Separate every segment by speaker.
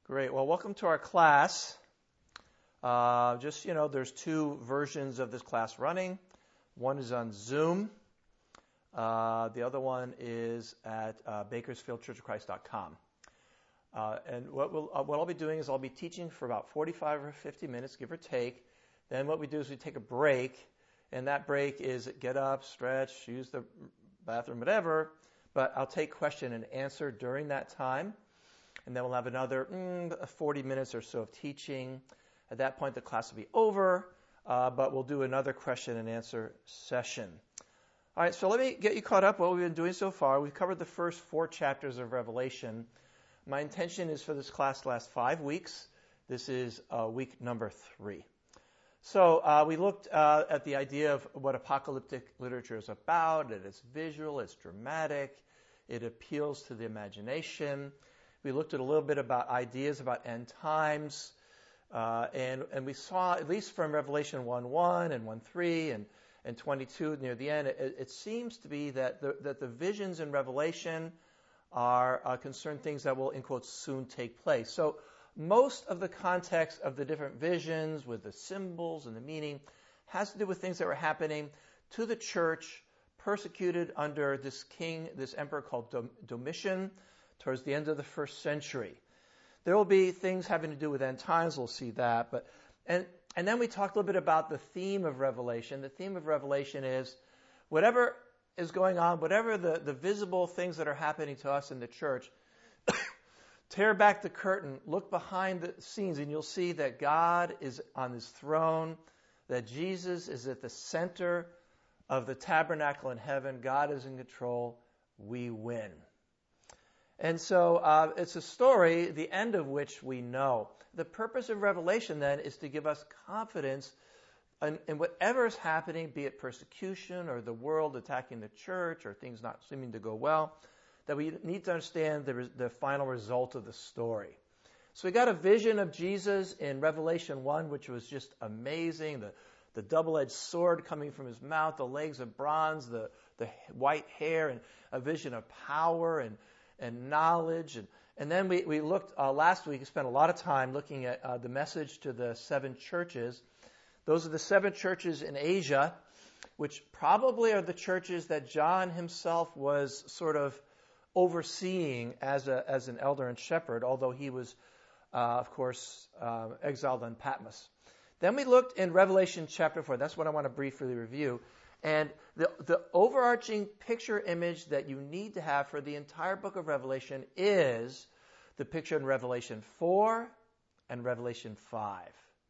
Speaker 1: Great. Well, welcome to our class. There's two versions of this class running. One is on Zoom. The other one is at bakersfieldchurchofchrist.com. And what I'll be doing is I'll be teaching for about 45 or 50 minutes, give or take. Then what we do is we take a break, and that break is get up, stretch, use the bathroom, whatever. But I'll take question and answer during that time. And then we'll have another 40 minutes or so of teaching. At that point, the class will be over, but we'll do another question and answer session. All right, so let me get you caught up what we've been doing so far. We've covered the first 4 chapters of Revelation. My intention is for this class to last 5 weeks. This is week number 3. So we looked at the idea of what apocalyptic literature is about. It's visual, it's dramatic, it appeals to the imagination. We looked at a little bit about ideas about end times, and we saw, at least from Revelation 1:1 and 1:3 and 22 near the end, it seems to be that the visions in Revelation are concerned things that will, in quotes, soon take place. So most of the context of the different visions with the symbols and the meaning has to do with things that were happening to the church persecuted under this king, this emperor called Domitian, towards the end of the first century. There will be things having to do with end times. We'll see that. And then we talked a little bit about the theme of Revelation. The theme of Revelation is whatever is going on, whatever the visible things that are happening to us in the church, tear back the curtain, look behind the scenes, and you'll see that God is on his throne, that Jesus is at the center of the tabernacle in heaven. God is in control. We win. And so it's a story, the end of which we know. The purpose of Revelation, then, is to give us confidence in whatever is happening, be it persecution or the world attacking the church or things not seeming to go well, that we need to understand the final result of the story. So we got a vision of Jesus in Revelation 1, which was just amazing. The double-edged sword coming from his mouth, the legs of bronze, the white hair, and a vision of power and knowledge. And then we looked, last week, we spent a lot of time looking at the message to the 7 churches. Those are the 7 churches in Asia, which probably are the churches that John himself was sort of overseeing as an elder and shepherd, although he was, of course, exiled on Patmos. Then we looked in Revelation chapter 4. That's what I want to briefly review. And the overarching picture image that you need to have for the entire book of Revelation is the picture in Revelation 4 and Revelation 5.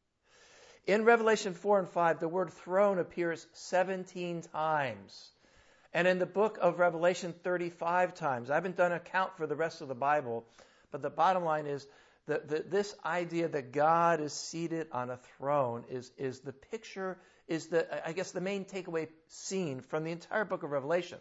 Speaker 1: In Revelation 4 and 5, the word throne appears 17 times. And in the book of Revelation, 35 times. I haven't done a count for the rest of the Bible, but the bottom line is that this idea that God is seated on a throne is the picture, is the main takeaway scene from the entire book of Revelation.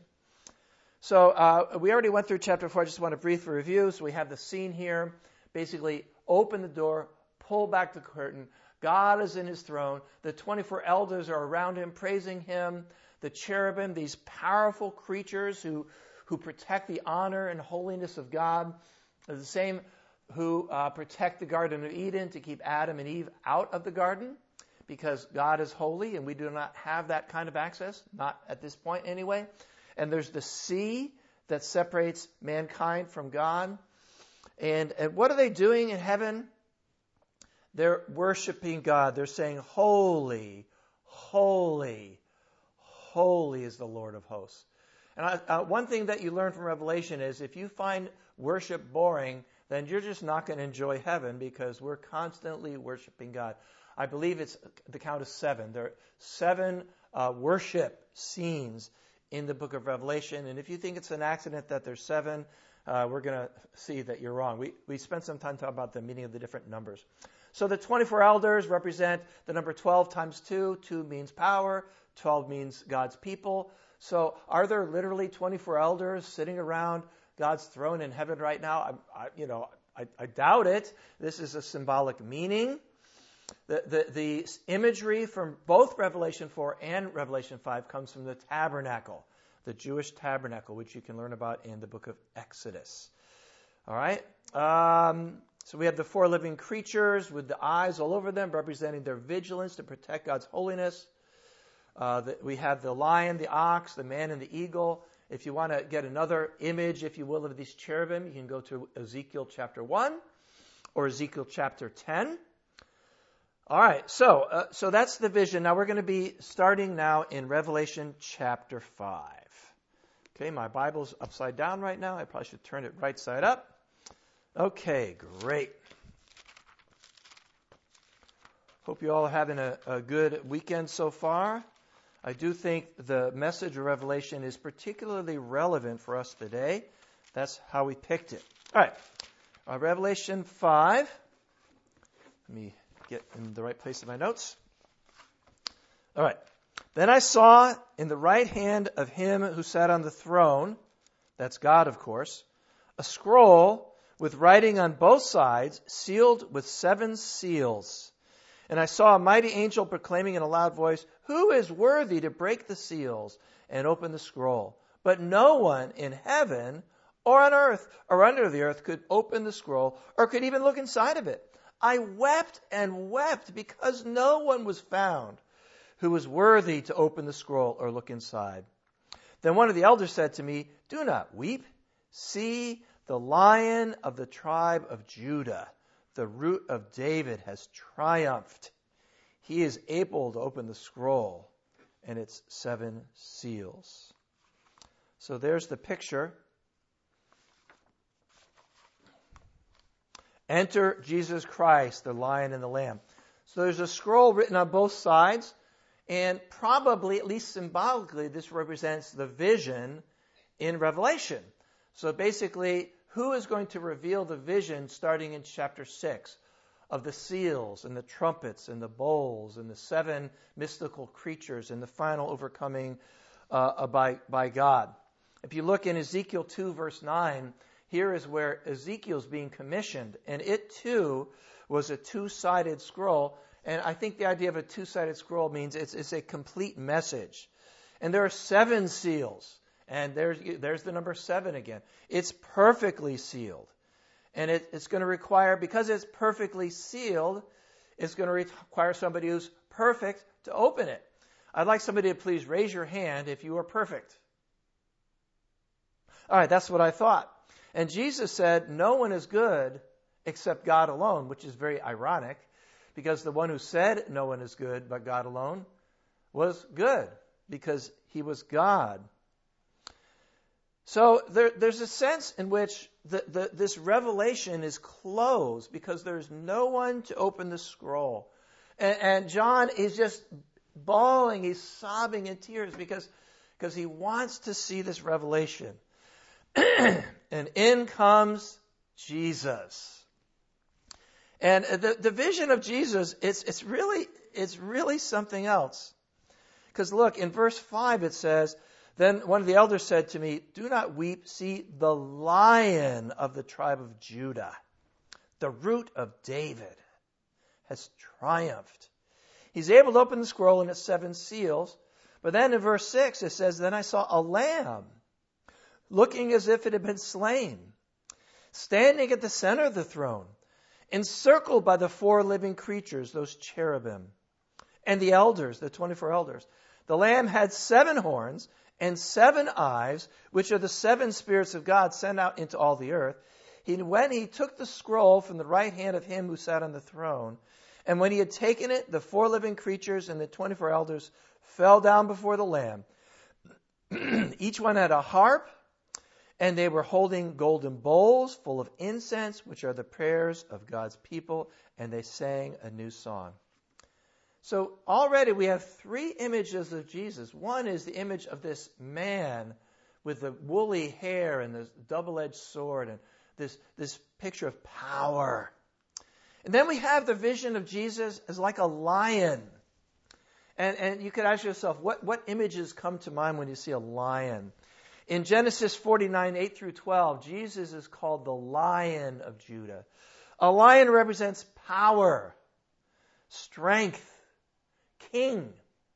Speaker 1: So we already went through chapter 4. I just want to briefly review. So we have the scene here. Basically, open the door, pull back the curtain. God is in his throne. The 24 elders are around him, praising him. The cherubim, these powerful creatures who protect the honor and holiness of God, are the same who protect the Garden of Eden to keep Adam and Eve out of the garden, because God is holy and we do not have that kind of access, not at this point anyway. And there's the sea that separates mankind from God. And what are they doing in heaven? They're worshiping God. They're saying, holy, holy, holy is the Lord of hosts. And one thing that you learn from Revelation is if you find worship boring, then you're just not going to enjoy heaven, because we're constantly worshiping God. I believe it's the count of 7. There are 7 worship scenes in the book of Revelation. And if you think it's an accident that there's 7, we're going to see that you're wrong. We spent some time talking about the meaning of the different numbers. So the 24 elders represent the number 12 times 2. 2 means power. 12 means God's people. So are there literally 24 elders sitting around God's throne in heaven right now? I doubt it. This is a symbolic meaning. The imagery from both Revelation 4 and Revelation 5 comes from the tabernacle, the Jewish tabernacle, which you can learn about in the book of Exodus. All right? So we have the 4 living creatures with the eyes all over them, representing their vigilance to protect God's holiness. We have the lion, the ox, the man, and the eagle. If you want to get another image, if you will, of these cherubim, you can go to Ezekiel chapter 1 or Ezekiel chapter 10. All right, so that's the vision. Now we're going to be starting now in Revelation chapter 5. Okay, my Bible's upside down right now. I probably should turn it right side up. Okay, great. Hope you all are having a good weekend so far. I do think the message of Revelation is particularly relevant for us today. That's how we picked it. All right, Revelation 5. Let me get in the right place in my notes. All right. Then I saw in the right hand of him who sat on the throne, that's God, of course, a scroll with writing on both sides, sealed with 7 seals. And I saw a mighty angel proclaiming in a loud voice, "Who is worthy to break the seals and open the scroll?" But no one in heaven or on earth or under the earth could open the scroll or could even look inside of it. I wept and wept because no one was found who was worthy to open the scroll or look inside. Then one of the elders said to me, "Do not weep. See, the Lion of the tribe of Judah, the Root of David, has triumphed. He is able to open the scroll and its 7 seals." So there's the picture. Enter Jesus Christ, the Lion and the Lamb. So there's a scroll written on both sides, and probably, at least symbolically, this represents the vision in Revelation. So basically, who is going to reveal the vision starting in chapter 6 of the seals and the trumpets and the bowls and the 7 mystical creatures and the final overcoming by God? If you look in Ezekiel 2, verse 9, here is where Ezekiel's being commissioned, and it too was a 2-sided scroll. And I think the idea of a 2-sided scroll means it's a complete message. And there are 7 seals. And there's the number 7 again. It's perfectly sealed. And it's going to require, because it's perfectly sealed, it's going to require somebody who's perfect to open it. I'd like somebody to please raise your hand if you are perfect. All right, that's what I thought. And Jesus said, no one is good except God alone, which is very ironic, because the one who said no one is good but God alone was good, because he was God. So there's a sense in which this revelation is closed because there's no one to open the scroll. And John is just bawling, he's sobbing in tears because he wants to see this revelation. And in comes Jesus. And the vision of Jesus, it's really something else. Because look, in verse 5 it says, "Then one of the elders said to me, 'Do not weep. See, the Lion of the tribe of Judah, the Root of David, has triumphed. He's able to open the scroll and its 7 seals.'" But then in verse 6 it says, "Then I saw a lamb, looking as if it had been slain, standing at the center of the throne, encircled by the 4 living creatures, those cherubim, and the elders, the 24 elders. The Lamb had 7 horns and 7 eyes, which are the 7 spirits of God sent out into all the earth. When he took the scroll from the right hand of him who sat on the throne, and when he had taken it, the 4 living creatures and the 24 elders fell down before the Lamb. Each one had a harp, and they were holding golden bowls full of incense, which are the prayers of God's people, and they sang a new song." So already we have 3 images of Jesus. One is the image of this man with the woolly hair and the double-edged sword and this picture of power. And then we have the vision of Jesus as like a lion. And you could ask yourself, what images come to mind when you see a lion? In Genesis 49, 8 through 12, Jesus is called the Lion of Judah. A lion represents power, strength, king.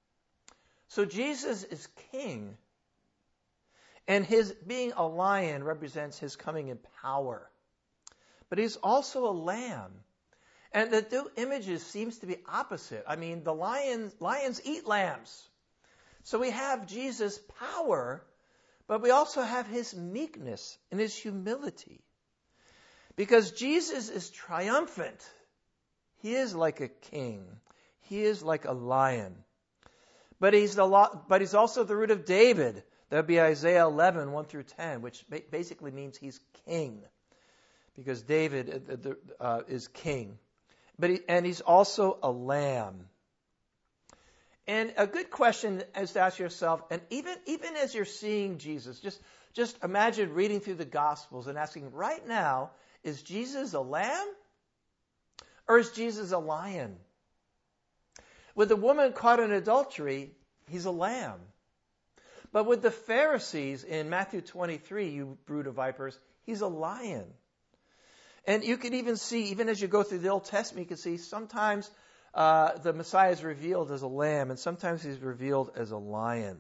Speaker 1: So Jesus is king. And his being a lion represents his coming in power. but he's also a lamb. And the two images seems to be opposite. I mean, the lions eat lambs. So we have Jesus' power, but we also have his meekness and his humility. Because Jesus is triumphant. He is like a king. He is like a lion. But he's also the root of David. That would be Isaiah 11, 1 through 10, which basically means he's king. Because David is king. And he's also a lamb. And a good question is to ask yourself, and even as you're seeing Jesus, just imagine reading through the Gospels and asking, right now, is Jesus a lamb? Or is Jesus a lion? With the woman caught in adultery, he's a lamb. But with the Pharisees in Matthew 23, you brood of vipers, he's a lion. And you can even see, even as you go through the Old Testament, you can see sometimes the Messiah is revealed as a lamb, and sometimes he's revealed as a lion.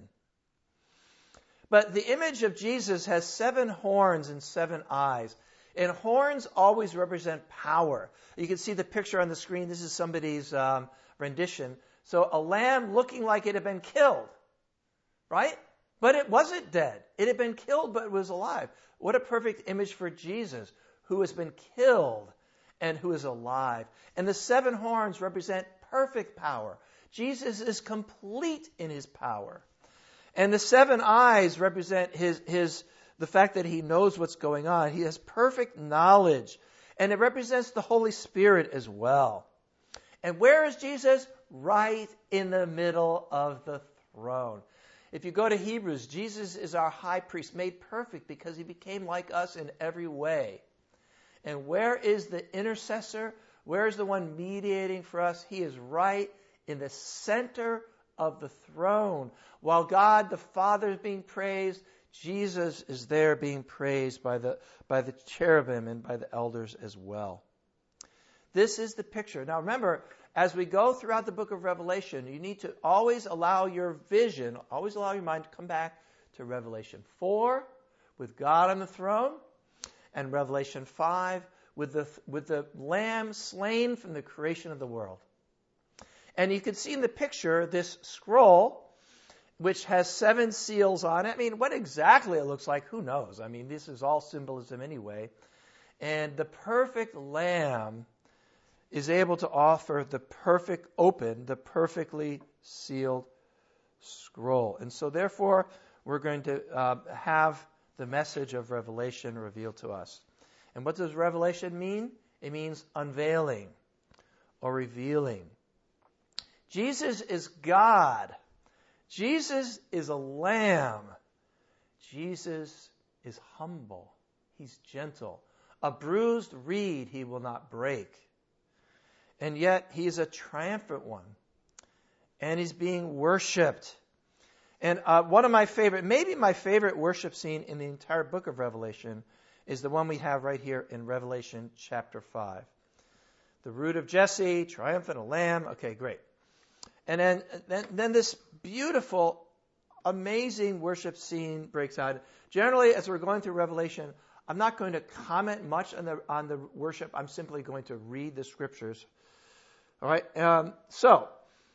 Speaker 1: But the image of Jesus has 7 horns and 7 eyes. And horns always represent power. You can see the picture on the screen. This is somebody's rendition. So a lamb looking like it had been killed, right? But it wasn't dead. It had been killed, but it was alive. What a perfect image for Jesus, who has been killed and who is alive. And the 7 horns represent perfect power. Jesus is complete in his power. And the 7 eyes represent the fact that he knows what's going on. He has perfect knowledge. And it represents the Holy Spirit as well. And where is Jesus? Right in the middle of the throne. If you go to Hebrews, Jesus is our high priest, made perfect because he became like us in every way. And where is the intercessor? Where is the one mediating for us? He is right in the center of the throne. While God the Father is being praised, Jesus is there being praised by the cherubim and by the elders as well. This is the picture. Now remember, as we go throughout the book of Revelation, you need to always allow your vision, always allow your mind to come back to Revelation 4 with God on the throne, and Revelation 5 with the Lamb slain from the creation of the world. And you can see in the picture this scroll, which has 7 seals on it. I mean, what exactly it looks like, who knows? I mean, this is all symbolism anyway. And the perfect Lamb is able to offer the perfectly sealed scroll. And so therefore, we're going to have the message of Revelation revealed to us. And what does Revelation mean? It means unveiling or revealing. Jesus is God. Jesus is a lamb. Jesus is humble. He's gentle. A bruised reed he will not break. And yet he's a triumphant one. And he's being worshipped. And one of my favorite, maybe my favorite worship scene in the entire book of Revelation is the one we have right here in Revelation chapter 5. The root of Jesse, triumphant, a lamb. Okay, great. And then this beautiful, amazing worship scene breaks out. Generally, as we're going through Revelation, I'm not going to comment much on the worship. I'm simply going to read the scriptures. All right. So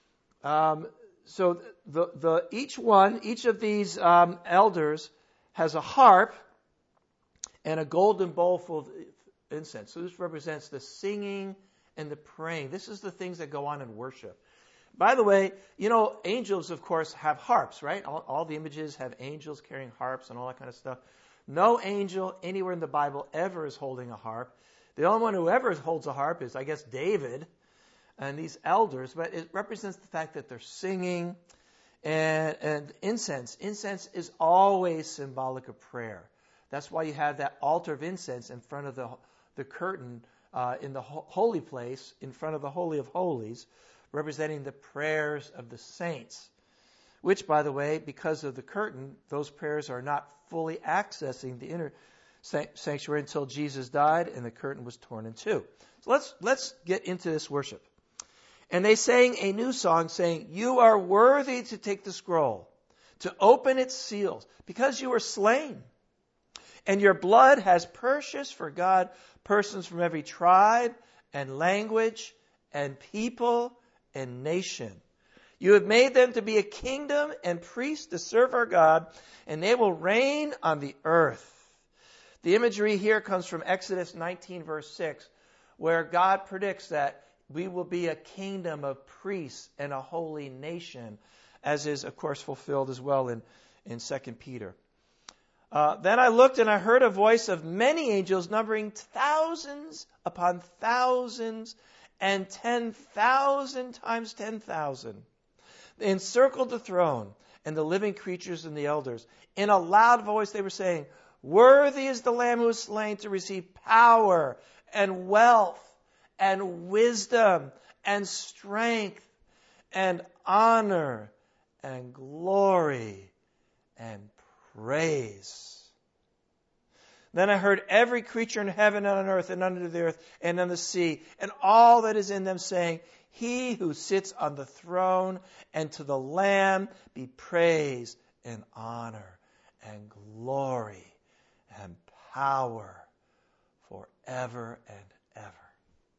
Speaker 1: each of these elders has a harp and a golden bowl full of incense. So this represents the singing and the praying. This is the things that go on in worship. By the way, angels, of course, have harps, right? All the images have angels carrying harps and all that kind of stuff. No angel anywhere in the Bible ever is holding a harp. The only one who ever holds a harp is, I guess, David and these elders. But it represents the fact that they're singing and incense. Incense is always symbolic of prayer. That's why you have that altar of incense in front of the curtain in the holy place, in front of the Holy of Holies, representing the prayers of the saints, which, by the way, because of the curtain, those prayers are not fully accessing the inner sanctuary until Jesus died and the curtain was torn in two. So let's get into this worship. And they sang a new song saying, "You are worthy to take the scroll, to open its seals, because you were slain. And your blood has purchased for God persons from every tribe and language and people and nation. You have made them to be a kingdom and priests to serve our God, and they will reign on the earth. The imagery here comes from Exodus 19, verse 6, where God predicts that we will be a kingdom of priests and a holy nation, as is, of course, fulfilled as well in 2 Peter. Then I looked and I heard a voice of many angels numbering thousands upon thousands and 10,000 times 10,000. They encircled the throne and the living creatures and the elders. In a loud voice they were saying, "Worthy is the Lamb who is slain to receive power and wealth and wisdom and strength and honor and glory and praise." Then I heard every creature in heaven and on earth and under the earth and on the sea and all that is in them saying, "He who sits on the throne and to the Lamb be praise and honor and glory and power forever and ever."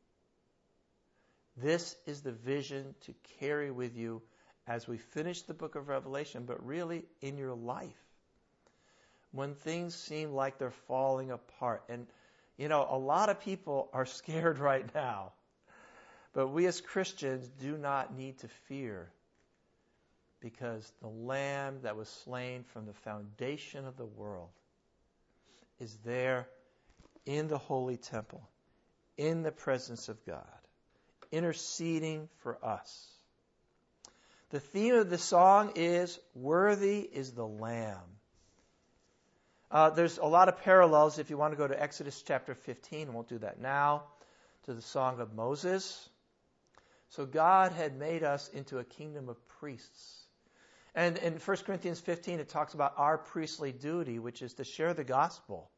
Speaker 1: This is the vision to carry with you as we finish the book of Revelation, but really in your life. When things seem like they're falling apart. And, a lot of people are scared right now. But we as Christians do not need to fear, because the Lamb that was slain from the foundation of the world is there in the holy temple, in the presence of God, interceding for us. The theme of the song is, "Worthy is the Lamb." There's a lot of parallels if you want to go to Exodus chapter 15. I won't do that now. To the Song of Moses. So God had made us into a kingdom of priests. And in 1 Corinthians 15, it talks about our priestly duty, which is to share the gospel.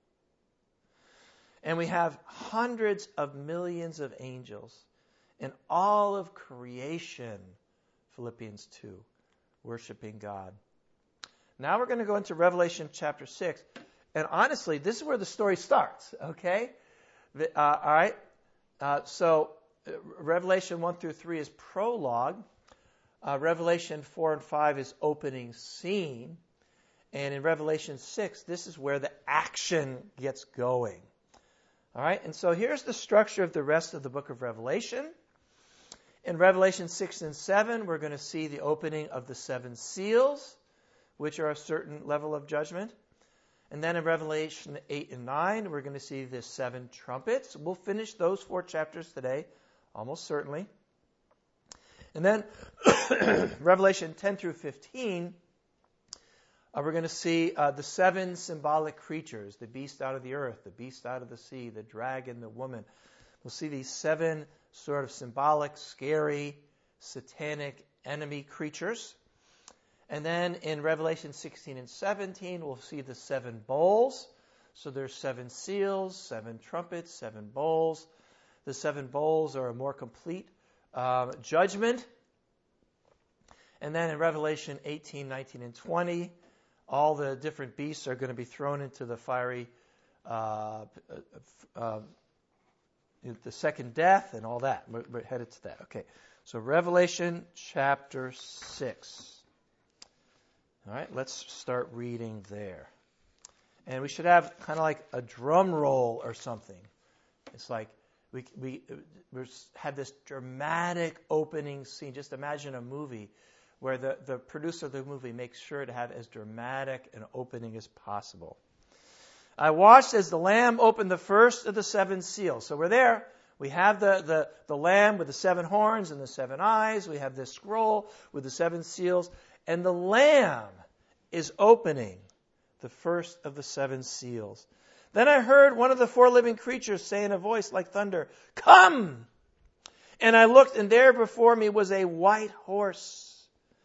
Speaker 1: And we have hundreds of millions of angels in all of creation, Philippians 2, worshiping God. Now we're going to go into Revelation chapter 6. And honestly, this is where the story starts, okay? All right? So Revelation 1 through 3 is prologue. Revelation 4 and 5 is opening scene. And in Revelation 6, this is where the action gets going. All right? And so here's the structure of the rest of the book of Revelation. In Revelation 6 and 7, we're going to see the opening of the 7 seals, which are a certain level of judgment. And then in Revelation 8 and 9, we're going to see the 7 trumpets. We'll finish those 4 chapters today, almost certainly. And then Revelation 10 through 15, we're going to see the 7 symbolic creatures, the beast out of the earth, the beast out of the sea, the dragon, the woman. We'll see these 7 sort of symbolic, scary, satanic enemy creatures. And then in Revelation 16 and 17, we'll see the 7 bowls. So there's 7 seals, 7 trumpets, 7 bowls. The 7 bowls are a more complete judgment. And then in Revelation 18, 19, and 20, all the different beasts are going to be thrown into the fiery, the second death and all that. We're headed to that. Okay, so Revelation chapter 6. All right, let's start reading there. And we should have kind of like a drum roll or something. It's like we had this dramatic opening scene. Just imagine a movie where the producer of the movie makes sure to have as dramatic an opening as possible. I watched as the Lamb opened the first of the 7 seals. So we're there. We have the Lamb with the 7 horns and the 7 eyes. We have this scroll with the 7 seals. And the Lamb is opening the first of the 7 seals. Then I heard one of the 4 living creatures say in a voice like thunder, "Come!" And I looked, and there before me was a white horse.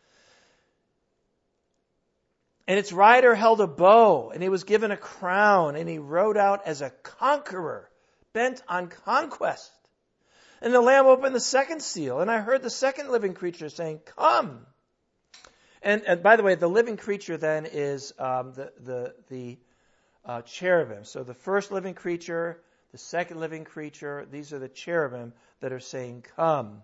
Speaker 1: And its rider held a bow, and he was given a crown, and he rode out as a conqueror, bent on conquest. And the Lamb opened the 2nd seal, and I heard the 2nd living creature saying, "Come!" And by the way, the living creature then is the cherubim. So the first living creature, the second living creature, these are the cherubim that are saying, come.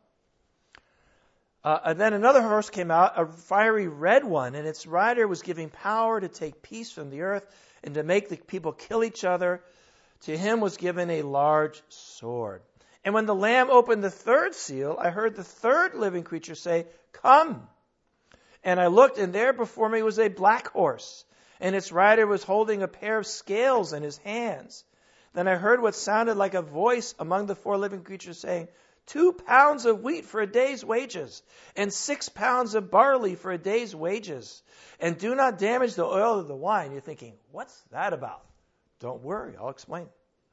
Speaker 1: And then another horse came out, a fiery red one, and its rider was giving power to take peace from the earth and to make the people kill each other. To him was given a large sword. And when the Lamb opened the third seal, I heard the third living creature say, come. And I looked, and there before me was a black horse, and its rider was holding a pair of scales in his hands. Then I heard what sounded like a voice among the four living creatures saying, 2 pounds of wheat for a day's wages, and 6 pounds of barley for a day's wages. And do not damage the oil of the wine. You're thinking, what's that about? Don't worry, I'll explain.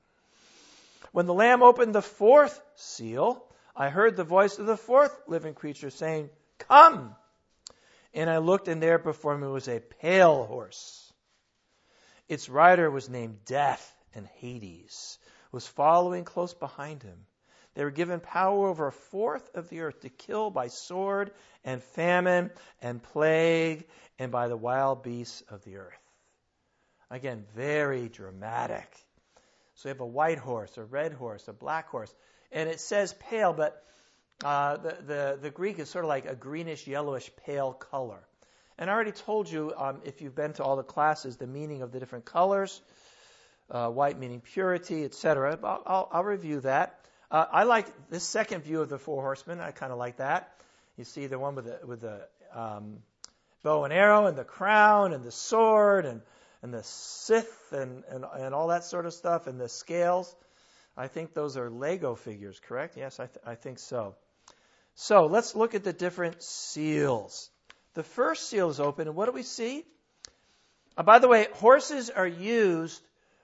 Speaker 1: When the Lamb opened the fourth seal, I heard the voice of the fourth living creature saying, come. And I looked, and there before me was a pale horse. Its rider was named Death, and Hades was following close behind him. They were given power over a fourth of the earth to kill by sword and famine and plague and by the wild beasts of the earth. Again, very dramatic. So you have a white horse, a red horse, a black horse. And it says pale, but the Greek is sort of like a greenish, yellowish, pale color. And I already told you, if you've been to all the classes, the meaning of the different colors. White meaning purity, etc. I'll review that. I like this second view of the four horsemen. I kind of like that. You see the one with the bow and arrow and the crown and the sword and the scythe and all that sort of stuff and the scales. I think those are Lego figures, correct? Yes, I think so. So let's look at the different seals. The first seal is open, and what do we see? By the way, horses are used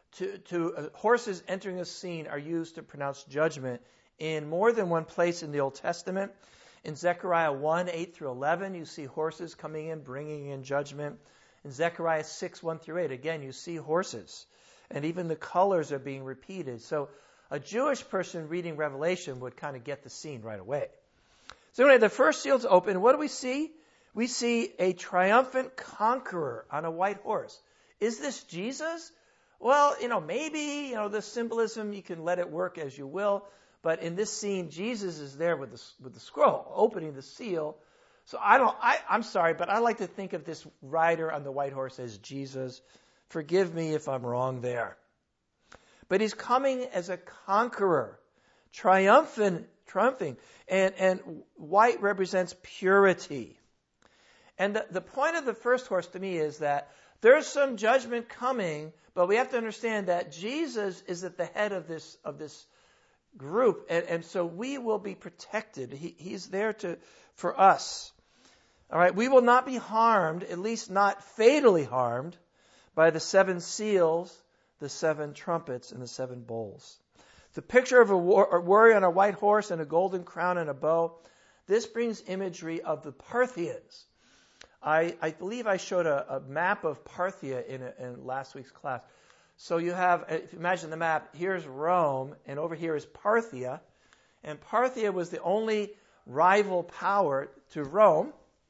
Speaker 1: horses entering a scene are used to pronounce judgment in more than one place in the Old Testament. In Zechariah 1, 8 through 11, you see horses coming in, bringing in judgment. In Zechariah 6, 1 through 8, again, you see horses. And even the colors are being repeated. So a Jewish person reading Revelation would kind of get the scene right away. So anyway, the first seal's open. What do we see? We see a triumphant conqueror on a white horse. Is this Jesus? Well, maybe, the symbolism, you can let it work as you will. But in this scene, Jesus is there with the scroll, opening the seal. So I'm sorry, but I like to think of this rider on the white horse as Jesus. Forgive me if I'm wrong there. But he's coming as a conqueror, triumphing. And white represents purity. And the point of the first horse to me is that there's some judgment coming, but we have to understand that Jesus is at the head of this group, and so we will be protected. He's there for us. All right, we will not be harmed, at least not fatally harmed, by the 7 seals, the 7 trumpets, and the 7 bowls. The picture of a warrior on a white horse and a golden crown and a bow, this brings imagery of the Parthians. I believe I showed a map of Parthia in last week's class. So you have, if you imagine the map, here's Rome, and over here is Parthia. And Parthia was the only rival power to Rome.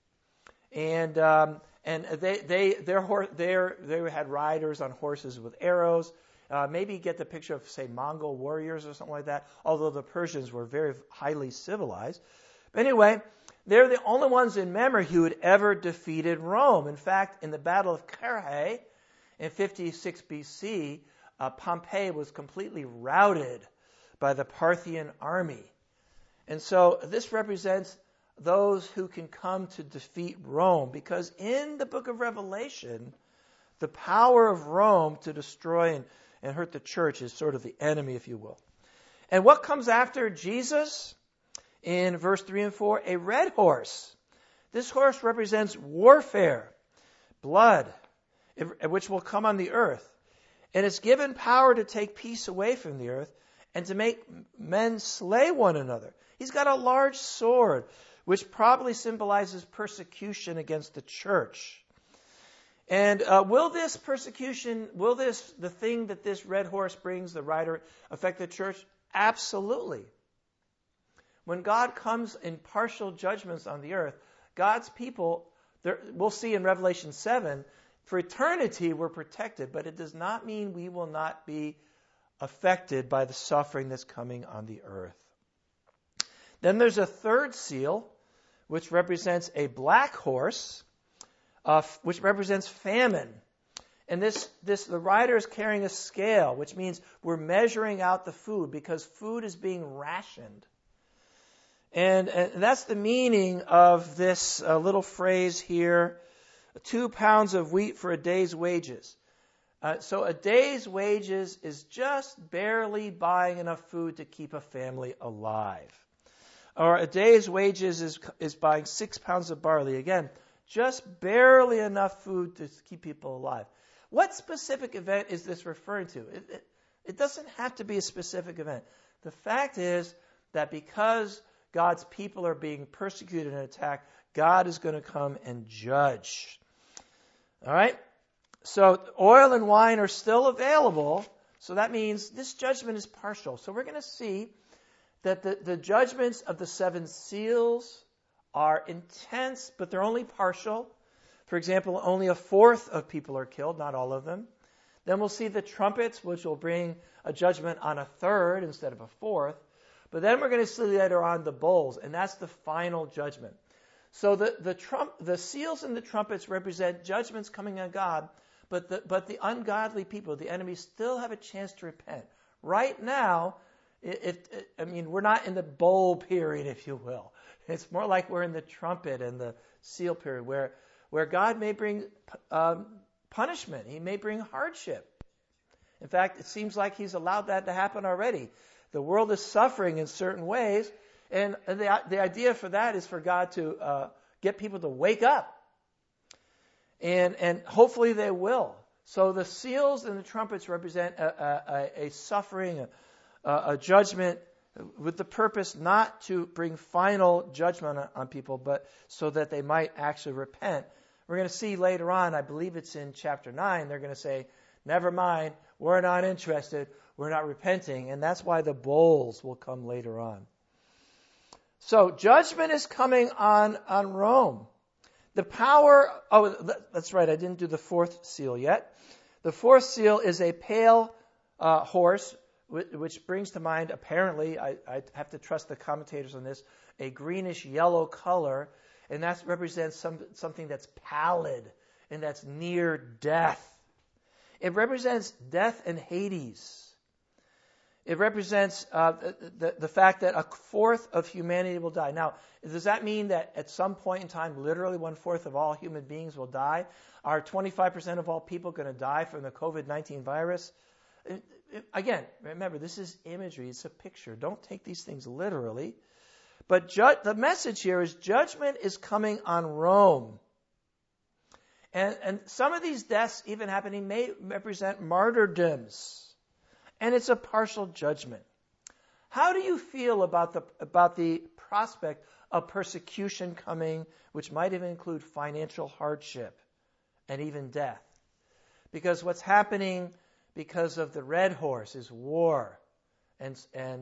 Speaker 1: And they had riders on horses with arrows. Maybe get the picture of, say, Mongol warriors or something like that, although the Persians were very highly civilized. But anyway, they're the only ones in memory who had ever defeated Rome. In fact, in the Battle of Carrhae in 56 BC, Pompey was completely routed by the Parthian army. And so this represents those who can come to defeat Rome, because in the book of Revelation, the power of Rome to destroy and hurt the church is sort of the enemy, if you will. And what comes after Jesus? In verse 3 and 4, a red horse. This horse represents warfare, blood, which will come on the earth. And it's given power to take peace away from the earth and to make men slay one another. He's got a large sword, which probably symbolizes persecution against the church. And will this persecution, the thing that this red horse brings, the rider, affect the church? Absolutely. When God comes in partial judgments on the earth, God's people, we'll see in Revelation 7, For eternity, we're protected, but it does not mean we will not be affected by the suffering that's coming on the earth. Then there's a third seal, which represents a black horse, which represents famine. And the rider is carrying a scale, which means we're measuring out the food because food is being rationed. And that's the meaning of this little phrase here, 2 pounds of wheat for a day's wages. So a day's wages is just barely buying enough food to keep a family alive. Or a day's wages is buying 6 pounds of barley. Again, just barely enough food to keep people alive. What specific event is this referring to? It doesn't have to be a specific event. The fact is that because God's people are being persecuted and attacked, God is going to come and judge. All right? So oil and wine are still available. So that means this judgment is partial. So we're going to see that the judgments of the 7 seals are intense, but they're only partial. For example, only 1/4 of people are killed, not all of them. Then we'll see the trumpets, which will bring a judgment on 1/3 instead of 1/4. But then we're going to see later on the bowls, and that's the final judgment. So the seals and the trumpets represent judgments coming on God, but the ungodly people, the enemies, still have a chance to repent. Right now, we're not in the bowl period, if you will. It's more like we're in the trumpet and the seal period, where God may bring punishment. He may bring hardship. In fact, it seems like He's allowed that to happen already. The world is suffering in certain ways, and the idea for that is for God to get people to wake up. And hopefully they will. So the seals and the trumpets represent a suffering, a judgment, with the purpose not to bring final judgment on people, but so that they might actually repent. We're going to see later on, I believe it's in chapter 9, they're going to say, never mind, we're not interested, we're not repenting, and that's why the bowls will come later on. So judgment is coming on Rome. The power, that's right, I didn't do the 4th seal yet. The 4th seal is a pale horse, which brings to mind, apparently, I have to trust the commentators on this, a greenish yellow color, and that represents something that's pallid and that's near death. It represents death and Hades. It represents the fact that 1/4 of humanity will die. Now, does that mean that at some point in time, literally 1/4 of all human beings will die? Are 25% of all people going to die from the COVID-19 virus? Again, remember, this is imagery. It's a picture. Don't take these things literally. But the message here is judgment is coming on Rome. And some of these deaths even happening may represent martyrdoms. And it's a partial judgment. How do you feel about the prospect of persecution coming, which might even include financial hardship and even death? Because what's happening because of the red horse is war and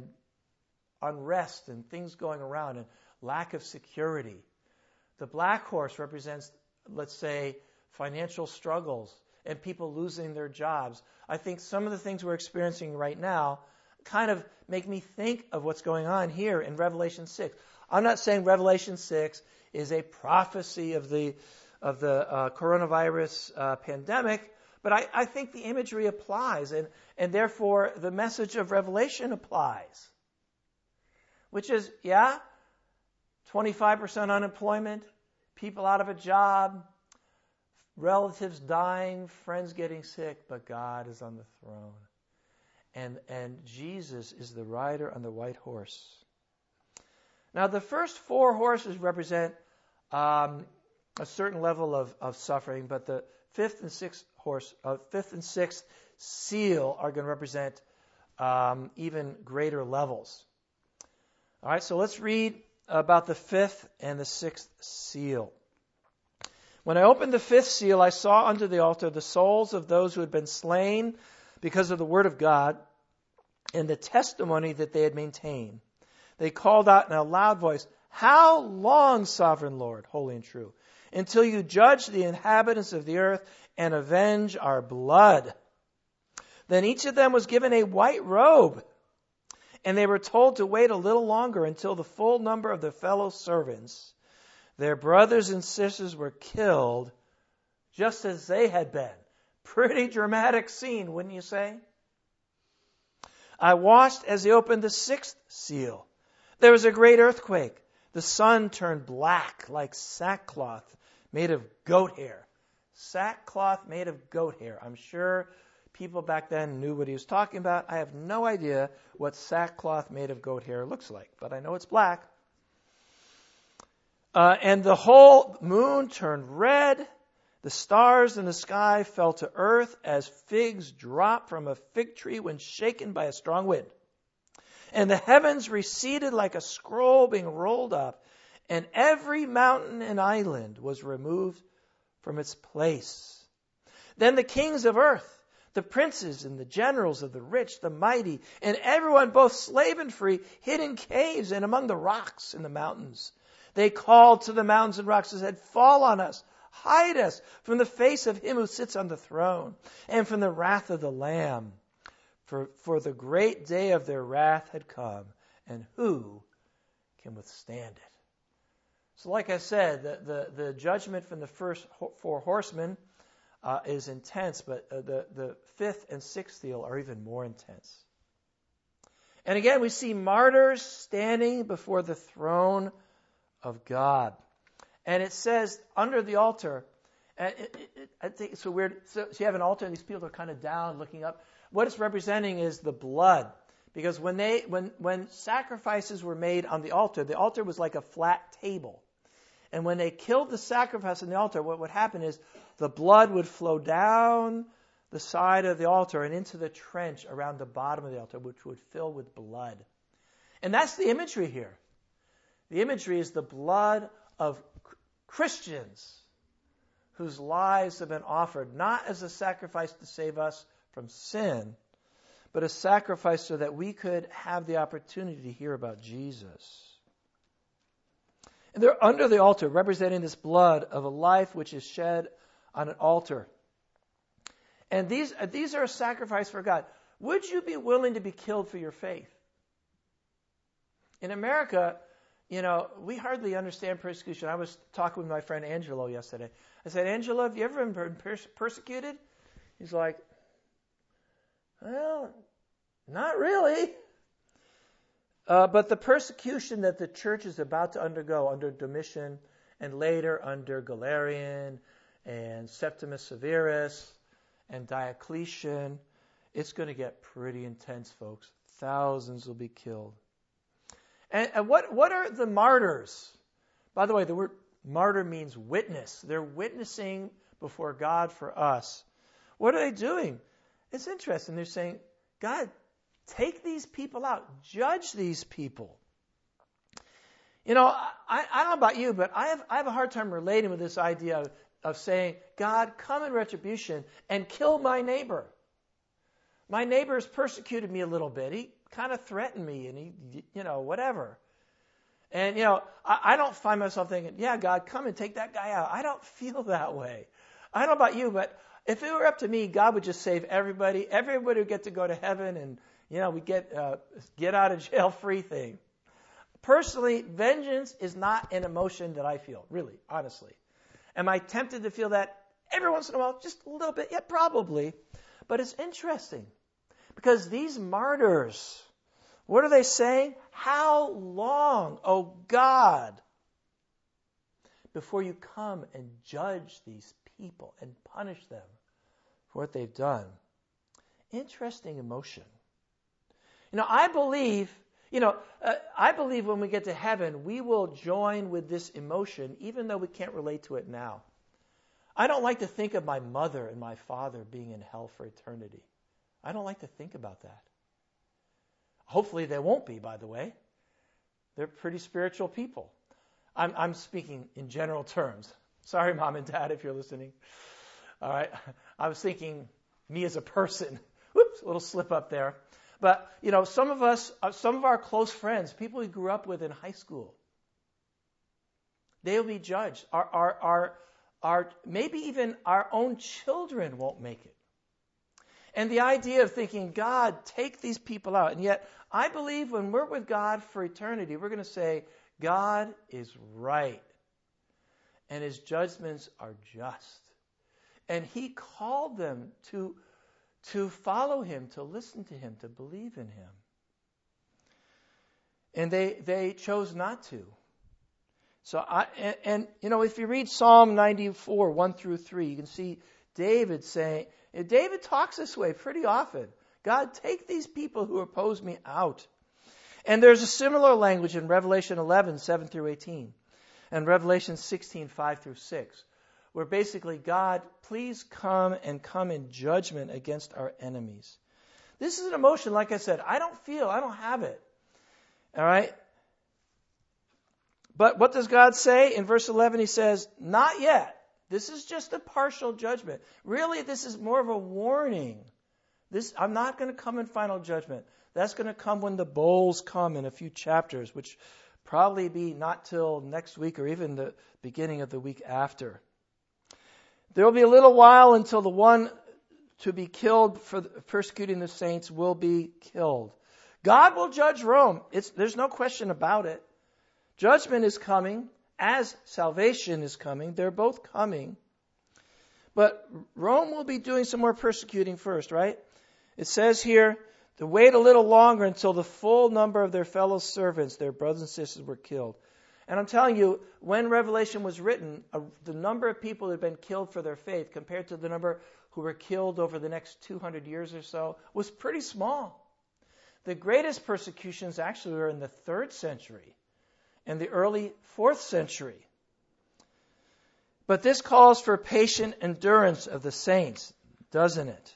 Speaker 1: unrest and things going around and lack of security. The black horse represents, let's say, financial struggles and people losing their jobs. I think some of the things we're experiencing right now kind of make me think of what's going on here in Revelation 6. I'm not saying Revelation 6 is a prophecy of the coronavirus pandemic, but I think the imagery applies, and therefore the message of Revelation applies. Which is, 25% unemployment, people out of a job, relatives dying, friends getting sick, but God is on the throne. And Jesus is the rider on the white horse. Now, the first 4 horses represent a certain level of suffering, but the 5th and 6th seal are going to represent even greater levels. All right, so let's read about the 5th and the 6th seal. When I opened the 5th seal, I saw under the altar the souls of those who had been slain because of the word of God and the testimony that they had maintained. They called out in a loud voice, "How long, sovereign Lord, holy and true, until you judge the inhabitants of the earth and avenge our blood." Then each of them was given a white robe, and they were told to wait a little longer until the full number of their fellow servants, their brothers and sisters, were killed just as they had been. Pretty dramatic scene, wouldn't you say? "I watched as they opened the 6th seal. There was a great earthquake. The sun turned black like sackcloth made of goat hair." Sackcloth made of goat hair. I'm sure people back then knew what he was talking about. I have no idea what sackcloth made of goat hair looks like, but I know it's black. And the whole moon turned red. The stars in the sky fell to earth as figs drop from a fig tree when shaken by a strong wind. And the heavens receded like a scroll being rolled up, and every mountain and island was removed from its place. Then the kings of earth, the princes and the generals of the rich, the mighty, and everyone, both slave and free, hid in caves and among the rocks in the mountains. They called to the mountains and rocks and said, "Fall on us, hide us from the face of him who sits on the throne and from the wrath of the Lamb. For the great day of their wrath had come, and who can withstand it?" So like I said, the judgment from the first 4 horsemen is intense, but the 5th and 6th seal are even more intense. And again, we see martyrs standing before the throne of God. And it says under the altar, I think it's so weird. So you have an altar, and these people are kind of down, looking up. What it's representing is the blood, because when sacrifices were made on the altar was like a flat table, and when they killed the sacrifice on the altar, what would happen is the blood would flow down the side of the altar and into the trench around the bottom of the altar, which would fill with blood. And that's the imagery here. The imagery is the blood of Christians whose lives have been offered, not as a sacrifice to save us from sin, but a sacrifice so that we could have the opportunity to hear about Jesus. And they're under the altar, representing this blood of a life which is shed on an altar. And these are a sacrifice for God. Would you be willing to be killed for your faith? In America, we hardly understand persecution. I was talking with my friend Angelo yesterday. I said, "Angelo, have you ever been persecuted?" He's like, "Well, not really." But the persecution that the church is about to undergo under Domitian and later under Galerian and Septimus Severus and Diocletian, it's going to get pretty intense, folks. Thousands will be killed. And what are the martyrs? By the way, the word martyr means witness. They're witnessing before God for us. What are they doing? It's interesting. They're saying, "God, take these people out. Judge these people." I don't know about you, but I have a hard time relating with this idea of saying, "God, come in retribution and kill my neighbor. My neighbor has persecuted me a little bit. He kind of threatened me, and he, whatever." And, I don't find myself thinking, "Yeah, God, come and take that guy out." I don't feel that way. I don't know about you, but if it were up to me, God would just save everybody. Everybody would get to go to heaven, and, we get out of jail free thing. Personally, vengeance is not an emotion that I feel, really, honestly. Am I tempted to feel that every once in a while? Just a little bit, yeah, probably. But it's interesting, because these martyrs, what are they saying? "How long, O God, before you come and judge these people and punish them for what they've done?" Interesting emotion. I believe when we get to heaven, we will join with this emotion, even though we can't relate to it now. I don't like to think of my mother and my father being in hell for eternity. I don't like to think about that. Hopefully they won't be, by the way. They're pretty spiritual people. I'm speaking in general terms. Sorry, Mom and Dad, if you're listening. All right. I was thinking me as a person. Whoops, a little slip up there. But, some of our close friends, people we grew up with in high school, they will be judged. maybe even our own children won't make it. And the idea of thinking, God, take these people out. And yet, I believe when we're with God for eternity, we're going to say, God is right. And his judgments are just. And he called them to follow him, to listen to him, to believe in him. And they chose not to. So if you read Psalm 94, 1 through 3, you can see David saying, David talks this way pretty often. God, take these people who oppose me out. And there's a similar language in Revelation 11, 7 through 18, and Revelation 16, 5 through 6, where basically, God, please come in judgment against our enemies. This is an emotion, like I said, I don't have it. All right? But what does God say? In verse 11, he says, not yet. This is just a partial judgment. Really, this is more of a warning. I'm not going to come in final judgment. That's going to come when the bowls come in a few chapters, which probably be not till next week or even the beginning of the week after. There will be a little while until the one to be killed for persecuting the saints will be killed. God will judge Rome. There's no question about it. Judgment is coming as salvation is coming. They're both coming. But Rome will be doing some more persecuting first, right? It says here, to wait a little longer until the full number of their fellow servants, their brothers and sisters, were killed. And I'm telling you, when Revelation was written, the number of people that had been killed for their faith compared to the number who were killed over the next 200 years or so was pretty small. The greatest persecutions actually were in the 3rd century and the early 4th century. But this calls for patient endurance of the saints, doesn't it?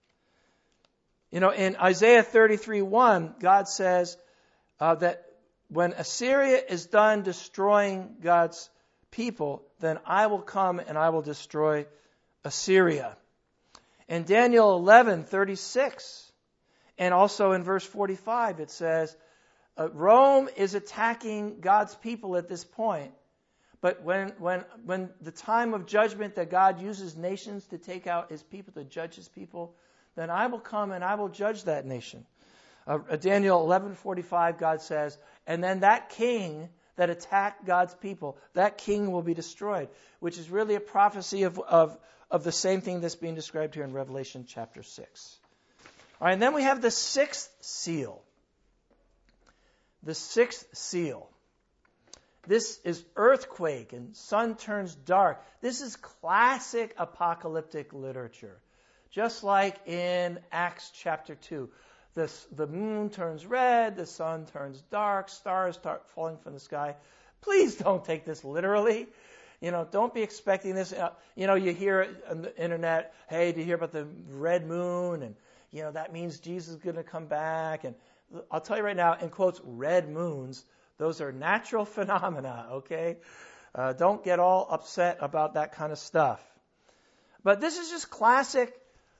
Speaker 1: In Isaiah 33:1, God says that when Assyria is done destroying God's people, then I will come and I will destroy Assyria. In Daniel 11:36, and also in verse 45, it says, Rome is attacking God's people at this point. But when the time of judgment that God uses nations to take out his people, to judge his people, then I will come and I will judge that nation. Daniel 11:45, God says, and then that king that attacked God's people, that king will be destroyed, which is really a prophecy of the same thing that's being described here in Revelation chapter 6. All right, and then we have the 6th seal. The 6th seal. This is earthquake and sun turns dark. This is classic apocalyptic literature. Just like in Acts chapter 2. The moon turns red, the sun turns dark, stars start falling from the sky. Please don't take this literally. Don't be expecting this. You hear on the internet, hey, do you hear about the red moon? And, that means Jesus is going to come back. And I'll tell you right now, in quotes, red moons, those are natural phenomena, okay? Don't get all upset about that kind of stuff. But this is just classic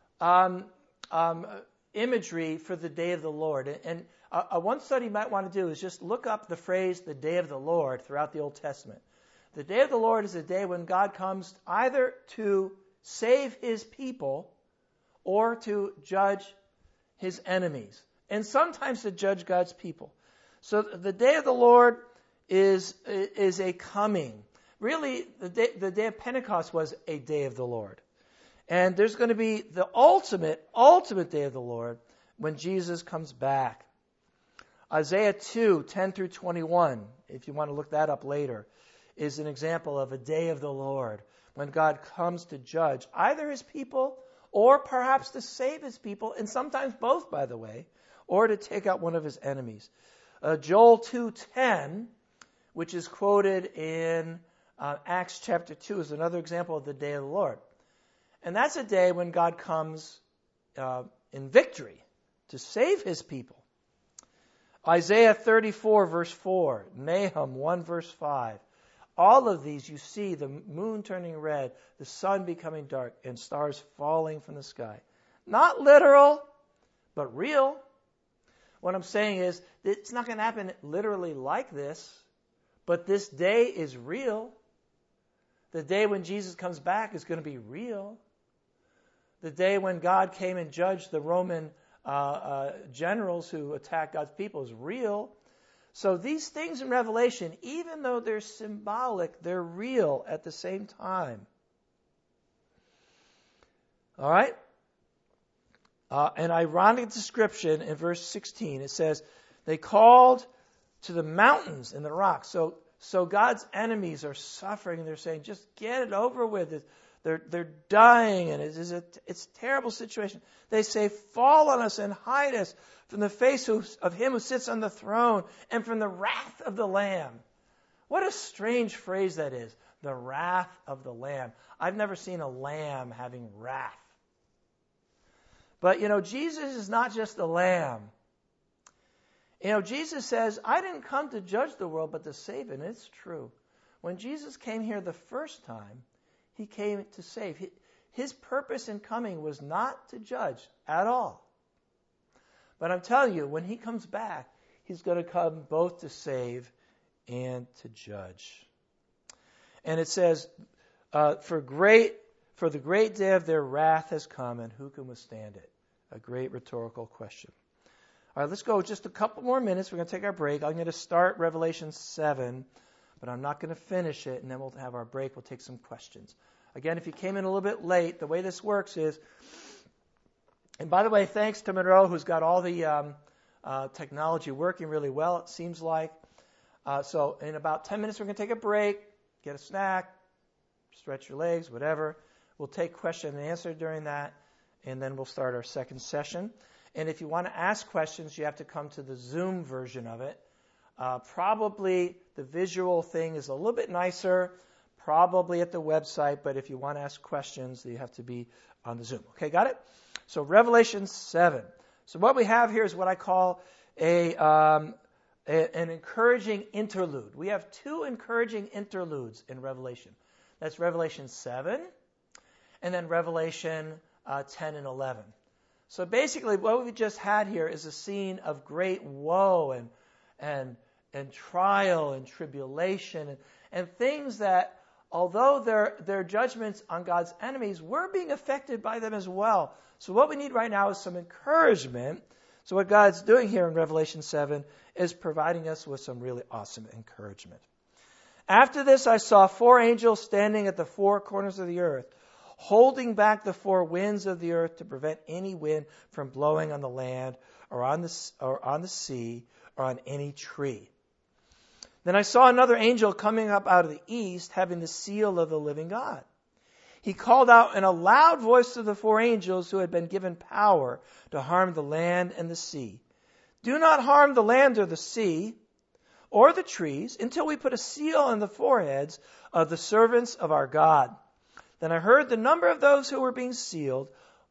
Speaker 1: imagery for the day of the Lord. And one study you might want to do is just look up the phrase, the day of the Lord, throughout the Old Testament. The day of the Lord is a day when God comes either to save his people or to judge his enemies, and sometimes to judge God's people. So the day of the Lord is a coming. Really, the day of Pentecost was a day of the Lord. And there's going to be the ultimate day of the Lord when Jesus comes back. Isaiah 2, 10 through 21, if you want to look that up later, is an example of a day of the Lord when God comes to judge either his people or perhaps to save his people, and sometimes both, by the way, or to take out one of his enemies. Joel 2:10, which is quoted in Acts chapter 2, is another example of the day of the Lord. And that's a day when God comes in victory to save his people. Isaiah 34, verse 4, Nahum 1, verse 5. All of these, you see the moon turning red, the sun becoming dark, and stars falling from the sky. Not literal, but real. What I'm saying is, it's not going to happen literally like this, but this day is real. The day when Jesus comes back is going to be real. The day when God came and judged the Roman generals who attacked God's people is real. So these things in Revelation, even though they're symbolic, they're real at the same time. All right? An ironic description in verse 16. It says, they called to the mountains and the rocks. So God's enemies are suffering. They're saying, just get it over with. They're dying, and it's a terrible situation. They say, fall on us and hide us from the face of him who sits on the throne and from the wrath of the Lamb. What a strange phrase that is, the wrath of the Lamb. I've never seen a lamb having wrath. But, Jesus is not just a lamb. Jesus says, I didn't come to judge the world, but to save it. And it's true. When Jesus came here the first time, he came to save. His purpose in coming was not to judge at all. But I'm telling you, when he comes back, he's going to come both to save and to judge. And it says, for the great day of their wrath has come, and who can withstand it? A great rhetorical question. All right, let's go just a couple more minutes. We're going to take our break. I'm going to start Revelation 7, but I'm not going to finish it, and then we'll have our break. We'll take some questions. Again, if you came in a little bit late, the way this works is, and by the way, thanks to Monroe, who's got all the technology working really well, it seems like. So in about 10 minutes, we're going to take a break, get a snack, stretch your legs, whatever. We'll take question and answer during that, and then we'll start our second session. And if you want to ask questions, you have to come to the Zoom version of it. Probably the visual thing is a little bit nicer, probably at the website, but if you want to ask questions, you have to be on the Zoom. Okay, got it? So Revelation 7. So what we have here is what I call an encouraging interlude. We have two encouraging interludes in Revelation. That's Revelation 7 and then Revelation 10 and 11. So basically what we just had here is a scene of great woe and trial and tribulation and things that, although they're judgments on God's enemies, we're being affected by them as well. So what we need right now is some encouragement. So what God's doing here in Revelation 7 is providing us with some really awesome encouragement. After this, I saw 4 angels standing at the 4 corners of the earth, holding back the 4 winds of the earth to prevent any wind from blowing on the land or on the sea or on any tree. Then I saw another angel coming up out of the east, having the seal of the living God. He called out in a loud voice to the 4 angels who had been given power to harm the land and the sea. Do not harm the land or the sea or the trees until we put a seal on the foreheads of the servants of our God. Then I heard the number of those who were being sealed,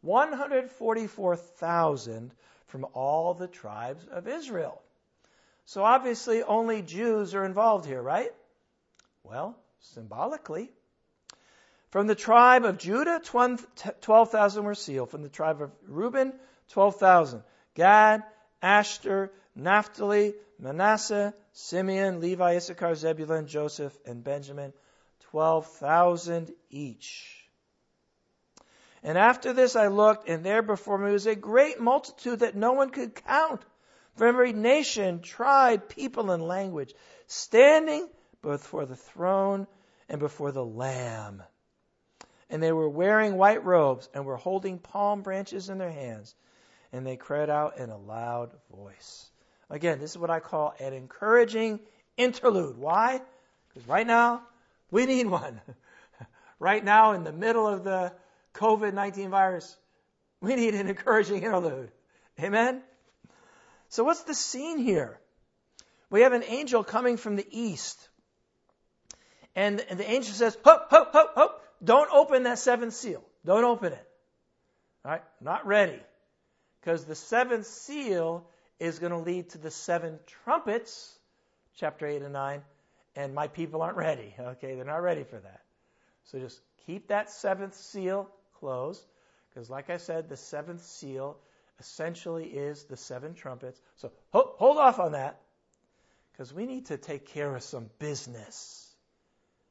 Speaker 1: 144,000 from all the tribes of Israel. So obviously only Jews are involved here, right? Well, symbolically. From the tribe of Judah, 12,000 were sealed. From the tribe of Reuben, 12,000. Gad, Asher, Naphtali, Manasseh, Simeon, Levi, Issachar, Zebulun, Joseph, and Benjamin, 12,000 each. And after this I looked, and there before me was a great multitude that no one could count, from every nation, tribe, people, and language, standing before the throne and before the Lamb. And they were wearing white robes and were holding palm branches in their hands. And they cried out in a loud voice. Again, this is what I call an encouraging interlude. Why? Because right now, we need one. Right now, in the middle of the COVID-19 virus, we need an encouraging interlude. Amen? So what's the scene here? We have an angel coming from the east. And the angel says, "Hop, hop, hop, hop. Don't open that 7th seal. Don't open it." All right? Not ready. Because the 7th seal is going to lead to the 7 trumpets, chapter 8 and 9, and my people aren't ready. Okay? They're not ready for that. So just keep that 7th seal closed, because like I said, the 7th seal essentially is the 7 trumpets. So hold off on that, because we need to take care of some business.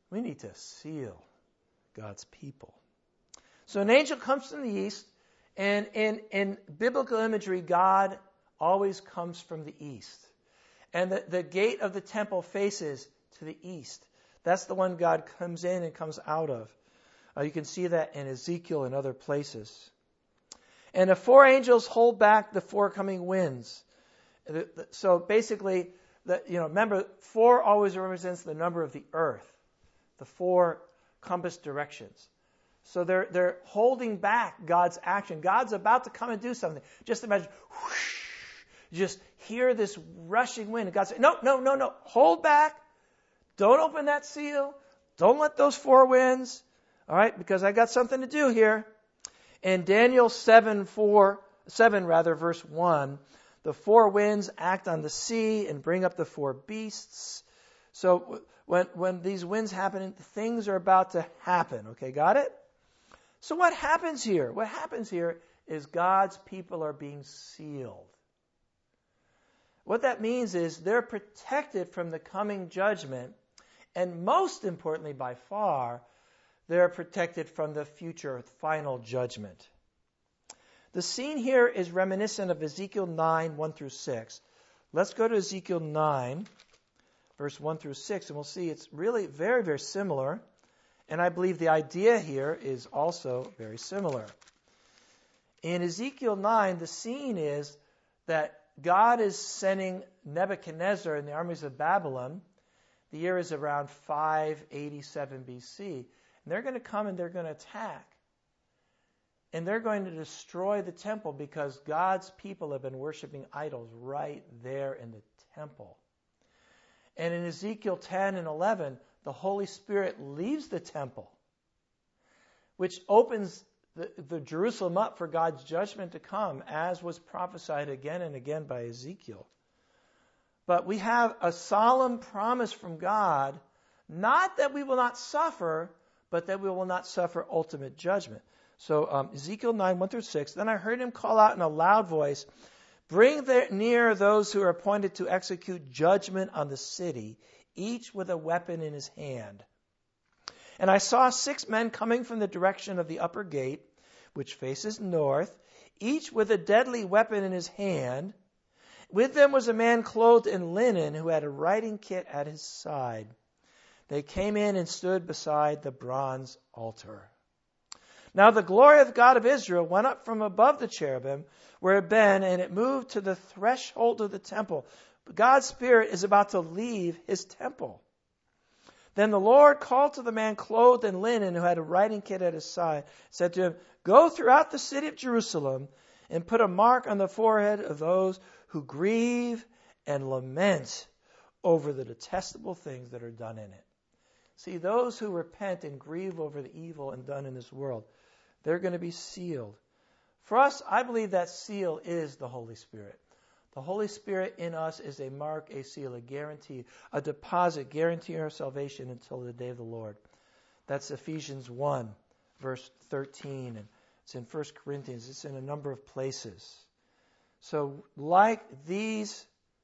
Speaker 1: We need to seal God's people. So an angel comes from the east, and in biblical imagery, God always comes from the east. And the gate of the temple faces to the east. That's the one God comes in and comes out of. You can see that in Ezekiel and other places. And the four angels hold back the four coming winds. So basically, remember, 4 always represents the number of the earth, the 4 compass directions. So they're holding back God's action. God's about to come and do something. Just imagine, whoosh, you just hear this rushing wind. And God says, no, hold back. Don't open that seal. Don't let those 4 winds. All right, because I got something to do here. In Daniel 7, verse 1, the 4 winds act on the sea and bring up the 4 beasts. So when these winds happen, things are about to happen. Okay, got it? So what happens here? What happens here is God's people are being sealed. What that means is they're protected from the coming judgment, and most importantly by far, they're protected from the future final judgment. The scene here is reminiscent of Ezekiel 9, 1 through 6. Let's go to Ezekiel 9, verse 1 through 6, and we'll see it's really very, very similar. And I believe the idea here is also very similar. In Ezekiel 9, the scene is that God is sending Nebuchadnezzar and the armies of Babylon. The year is around 587 BC. And they're going to come and they're going to attack. And they're going to destroy the temple because God's people have been worshiping idols right there in the temple. And in Ezekiel 10 and 11, the Holy Spirit leaves the temple, which opens the Jerusalem up for God's judgment to come, as was prophesied again and again by Ezekiel. But we have a solemn promise from God, not that we will not suffer, but that we will not suffer ultimate judgment. So Ezekiel 9, 1 through 6, then I heard him call out in a loud voice, bring near those who are appointed to execute judgment on the city, each with a weapon in his hand. And I saw 6 men coming from the direction of the upper gate, which faces north, each with a deadly weapon in his hand. With them was a man clothed in linen who had a writing kit at his side. They came in and stood beside the bronze altar. Now the glory of God of Israel went up from above the cherubim where it had been, and it moved to the threshold of the temple. God's Spirit is about to leave his temple. Then the Lord called to the man clothed in linen who had a writing kit at his side, said to him, go throughout the city of Jerusalem and put a mark on the forehead of those who grieve and lament over the detestable things that are done in it. See, those who repent and grieve over the evil and done in this world, they're going to be sealed. For us, I believe that seal is the Holy Spirit. The Holy Spirit in us is a mark, a seal, a guarantee, a deposit guaranteeing our salvation until the day of the Lord. That's Ephesians 1, verse 13, and it's in 1 Corinthians. It's in a number of places. So like these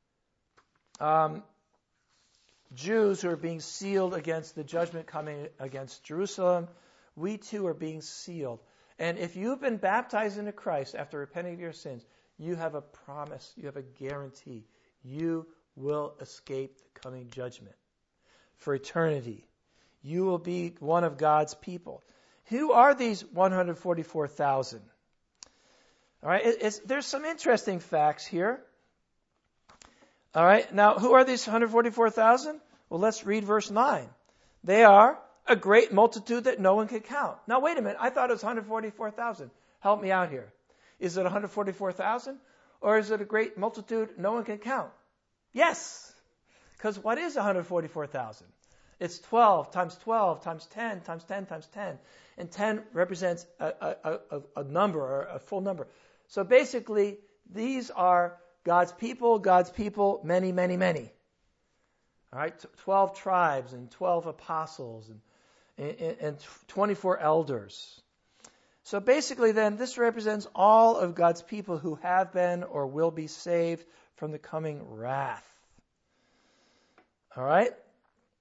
Speaker 1: Jews who are being sealed against the judgment coming against Jerusalem, we too are being sealed. And if you've been baptized into Christ after repenting of your sins, you have a promise, you have a guarantee. You will escape the coming judgment for eternity. You will be one of God's people. Who are these 144,000? All right, there's some interesting facts here. All right, now who are these 144,000? Well, let's read verse 9. They are a great multitude that no one can count. Now, wait a minute. I thought it was 144,000. Help me out here. Is it 144,000? Or is it a great multitude no one can count? Yes. Because what is 144,000? It's 12 times 12 times 10 times 10 times 10. And 10 represents a number, or a full number. So basically, these are God's people, many, many, many. All right, 12 tribes and 12 apostles and 24 elders. So basically then, this represents all of God's people who have been or will be saved from the coming wrath. All right?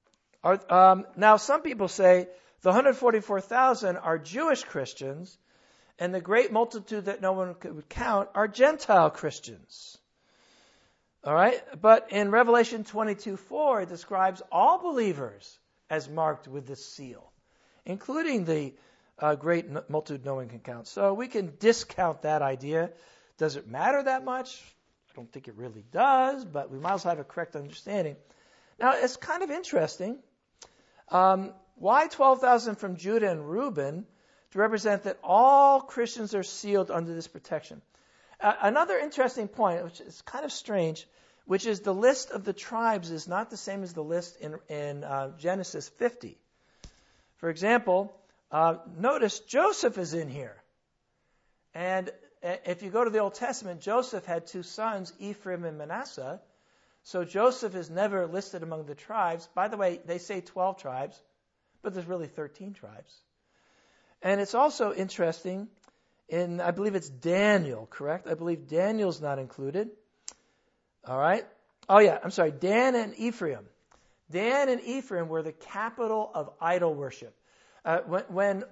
Speaker 1: Now, some people say the 144,000 are Jewish Christians, and the great multitude that no one could count are Gentile Christians. All right? But in Revelation 22:4, it describes all believers as marked with this seal, including the great multitude no one can count. So we can discount that idea. Does it matter that much? I don't think it really does, but we might as well have a correct understanding. Now, it's kind of interesting. Why 12,000 from Judah and Reuben? To represent that all Christians are sealed under this protection. Another interesting point, which is kind of strange, which is the list of the tribes is not the same as the list in Genesis 50. For example, notice Joseph is in here. And if you go to the Old Testament, Joseph had two sons, Ephraim and Manasseh. So Joseph is never listed among the tribes. By the way, they say 12 tribes, but there's really 13 tribes. And it's also interesting I believe it's Daniel, correct? I believe Daniel's not included. All right. Oh yeah, I'm sorry. Dan and Ephraim. Dan and Ephraim were the capital of idol worship. When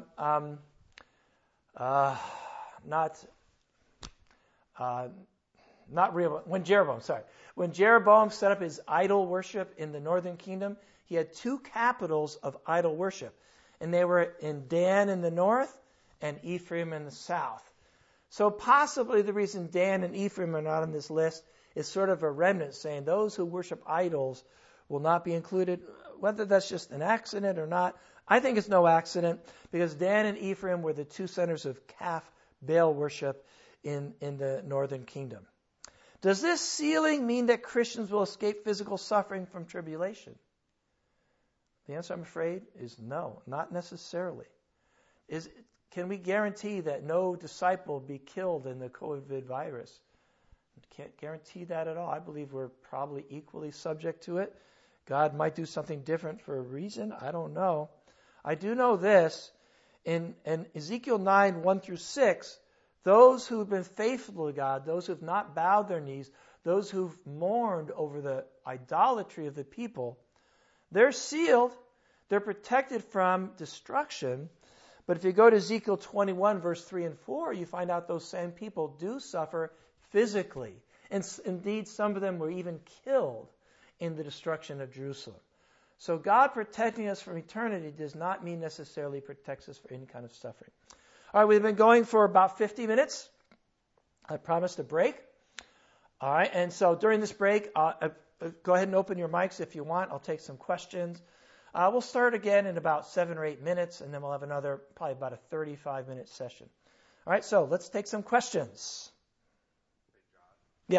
Speaker 1: Jeroboam set up his idol worship in the northern kingdom, he had two capitals of idol worship. And they were in Dan in the north and Ephraim in the south. So possibly the reason Dan and Ephraim are not on this list is sort of a remnant saying those who worship idols will not be included. Whether that's just an accident or not, I think it's no accident because Dan and Ephraim were the two centers of calf Baal worship in the northern kingdom. Does this sealing mean that Christians will escape physical suffering from tribulation? The answer, I'm afraid, is no, not necessarily. Can we guarantee that no disciple will be killed in the COVID virus? Can't guarantee that at all. I believe we're probably equally subject to it. God might do something different for a reason. I don't know. I do know this. In Ezekiel 9, 1 through 6, those who've been faithful to God, those who've not bowed their knees, those who've mourned over the idolatry of the people, they're sealed. They're protected from destruction. But if you go to Ezekiel 21, verse 3 and 4, you find out those same people do suffer physically. And indeed, some of them were even killed in the destruction of Jerusalem. So God protecting us from eternity does not mean necessarily protects us for any kind of suffering. All right, we've been going for about 50 minutes. I promised a break. All right, and so during this break, go ahead and open your mics if you want. I'll take some questions. We'll start again in about 7 or 8 minutes, and then we'll have another, probably about a 35-minute session. All right, so let's take some questions. Yeah.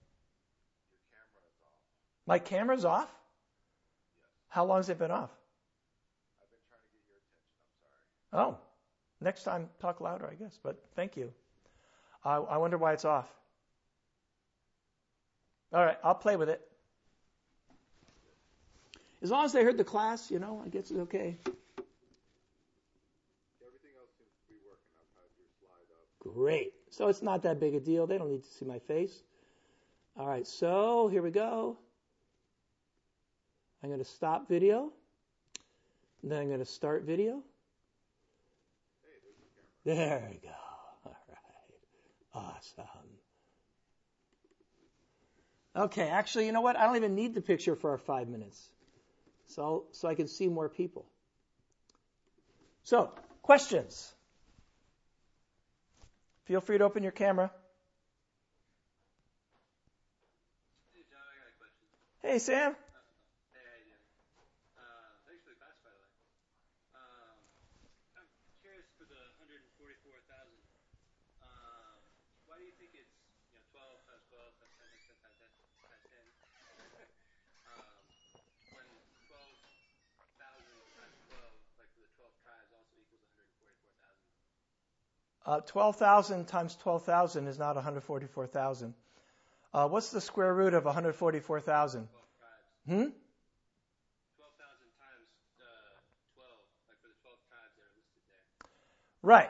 Speaker 1: My camera's off? How long has it been off?
Speaker 2: I've been trying to get your attention. I'm sorry.
Speaker 1: Oh, next time talk louder, I guess, but thank you. I wonder why it's off. All right, I'll play with it. As long as they heard the class, I guess it's okay.
Speaker 2: Everything else seems to be working. I've had your slide up.
Speaker 1: Great. So it's not that big a deal. They don't need to see my face. All right, so here we go. I'm going to stop video. And then I'm going to start video.
Speaker 2: Hey, there's the camera.
Speaker 1: There we go. All right. Awesome. Okay, actually, you know what? I don't even need the picture for our 5 minutes. So I can see more people. So, questions? Feel free to open your camera.
Speaker 3: Hey, John, I got a question.
Speaker 1: Hey, Sam.
Speaker 3: Hey, how you doing? Thanks for the class, by the way. I'm curious for the 144,000. Why do you think it's 12 times 12 times 10 times 10 times 10 times 10? When 12,000 times 12, like for the 12 tribes, also equals 144,000.
Speaker 1: 12,000 times 12,000 is not 144,000. What's the square root of 144,000?
Speaker 3: 12 tribes.
Speaker 1: 12,000
Speaker 3: times 12, like for the 12 tribes that are listed there.
Speaker 1: Right.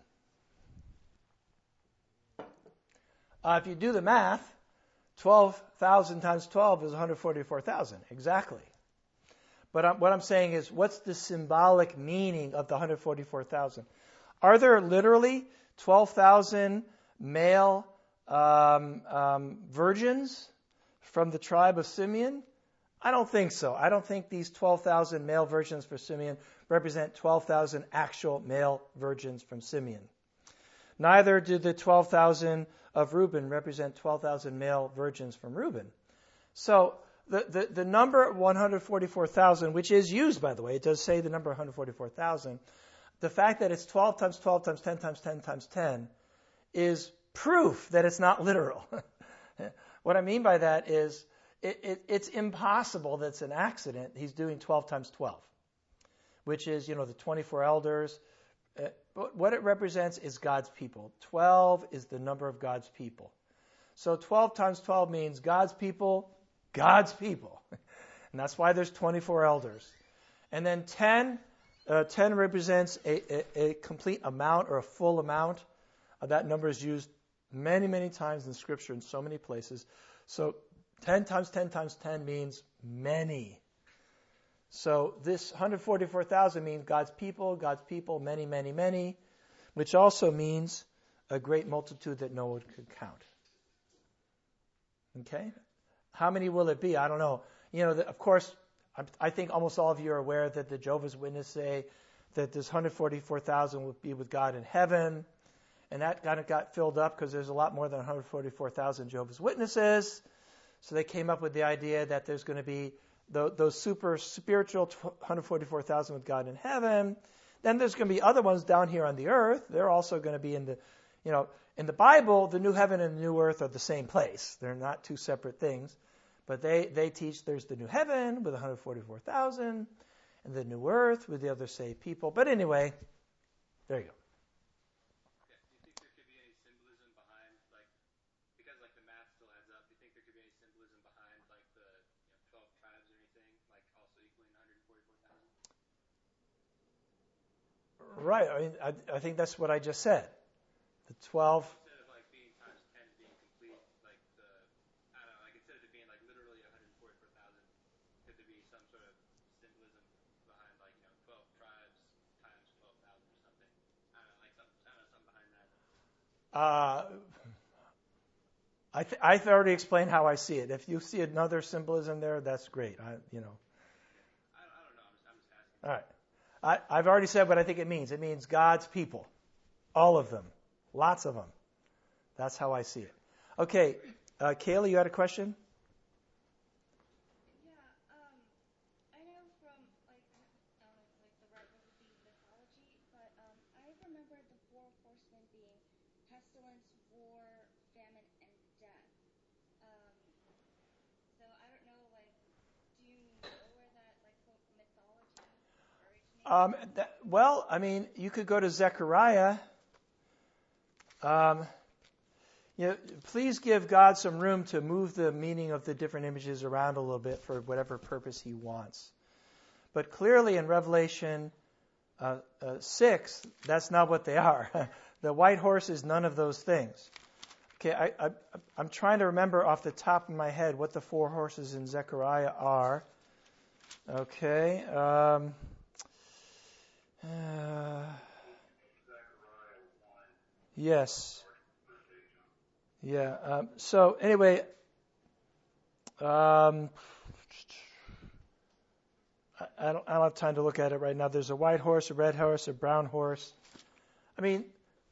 Speaker 1: If you do the math, 12,000 times 12 is 144,000. Exactly. But what I'm saying is, what's the symbolic meaning of the 144,000? Are there literally 12,000 male virgins from the tribe of Simeon? I don't think so. I don't think these 12,000 male virgins for Simeon represent 12,000 actual male virgins from Simeon. Neither do the 12,000 of Reuben represent 12,000 male virgins from Reuben. So the number 144,000, which is used, by the way, it does say the number 144,000, the fact that it's 12 times 12 times 10 times 10 times 10 is proof that it's not literal. What I mean by that is it's impossible that it's an accident. He's doing 12 times 12, which is, the 24 elders. But what it represents is God's people. 12 is the number of God's people. So 12 times 12 means God's people. And that's why there's 24 elders. And then 10 represents a complete amount or a full amount. That number is used many, many times in Scripture in so many places. So 10 times 10 times 10 means many. So this 144,000 means God's people, many, many, many, which also means a great multitude that no one could count. Okay? How many will it be? I don't know. Of course, I think almost all of you are aware that the Jehovah's Witnesses say that this 144,000 will be with God in heaven. And that kind of got filled up because there's a lot more than 144,000 Jehovah's Witnesses. So they came up with the idea that there's going to be those super spiritual 144,000 with God in heaven. Then there's going to be other ones down here on the earth. They're also going to be in the Bible, the new heaven and the new earth are the same place. They're not two separate things. But they teach there's the new heaven with 144,000 and the new earth with the other saved people. But anyway, there you go. Right. I think that's what I just said. The 12.
Speaker 3: Instead of being times 10 being complete, instead of it being literally 144,000, could there be some sort of symbolism behind 12 tribes times 12,000 or something? I don't know, something behind that.
Speaker 1: I've already explained how I see it. If you see another symbolism there, that's great.
Speaker 3: I don't know. I'm just asking.
Speaker 1: All right. I've already said what I think it means. It means God's people. All of them. Lots of them. That's how I see it. Okay. Kayla, you had a question?
Speaker 4: Yeah. I know from, I don't know if the right word would be mythology, but I remember the four horsemen being pestilence, war, famine, and death. So I don't know, do you know where that, quote, mythology originated?
Speaker 1: You could go to Zechariah. Please give God some room to move the meaning of the different images around a little bit for whatever purpose He wants. But clearly in Revelation 6, that's not what they are. The white horse is none of those things. Okay, I'm trying to remember off the top of my head what the four horses in Zechariah are. Okay. Yes. Yeah. So anyway, I don't have time to look at it right now. There's a white horse, a red horse, a brown horse. The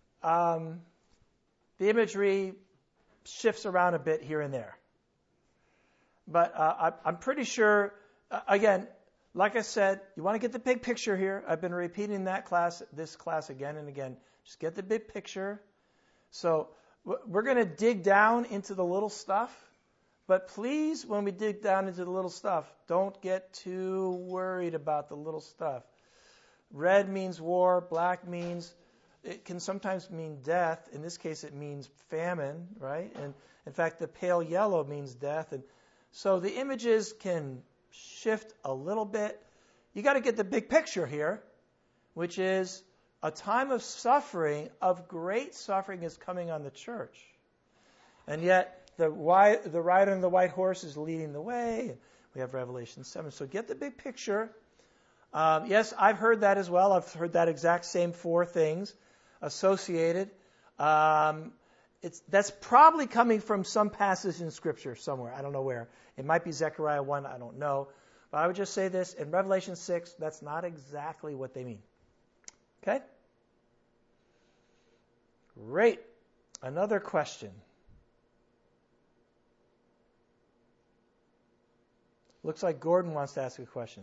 Speaker 1: imagery shifts around a bit here and there. But I'm pretty sure, again, like I said, you want to get the big picture here. I've been repeating this class again and again. Just get the big picture. So we're going to dig down into the little stuff. But please, when we dig down into the little stuff, don't get too worried about the little stuff. Red means war. Black means, it can sometimes mean death. In this case, it means famine, right? And in fact, the pale yellow means death. And so the images can shift a little bit. You got to get the big picture here, which is a time of suffering, of great suffering is coming on the church. And yet, the rider on the white horse is leading the way. We have Revelation 7. So get the big picture. Yes, I've heard that as well. I've heard that exact same 4 things associated. That's probably coming from some passage in Scripture somewhere. I don't know where. It might be Zechariah 1. I don't know. But I would just say this. In Revelation 6, that's not exactly what they mean. Okay? Great. Another question. Looks like Gordon wants to ask a question.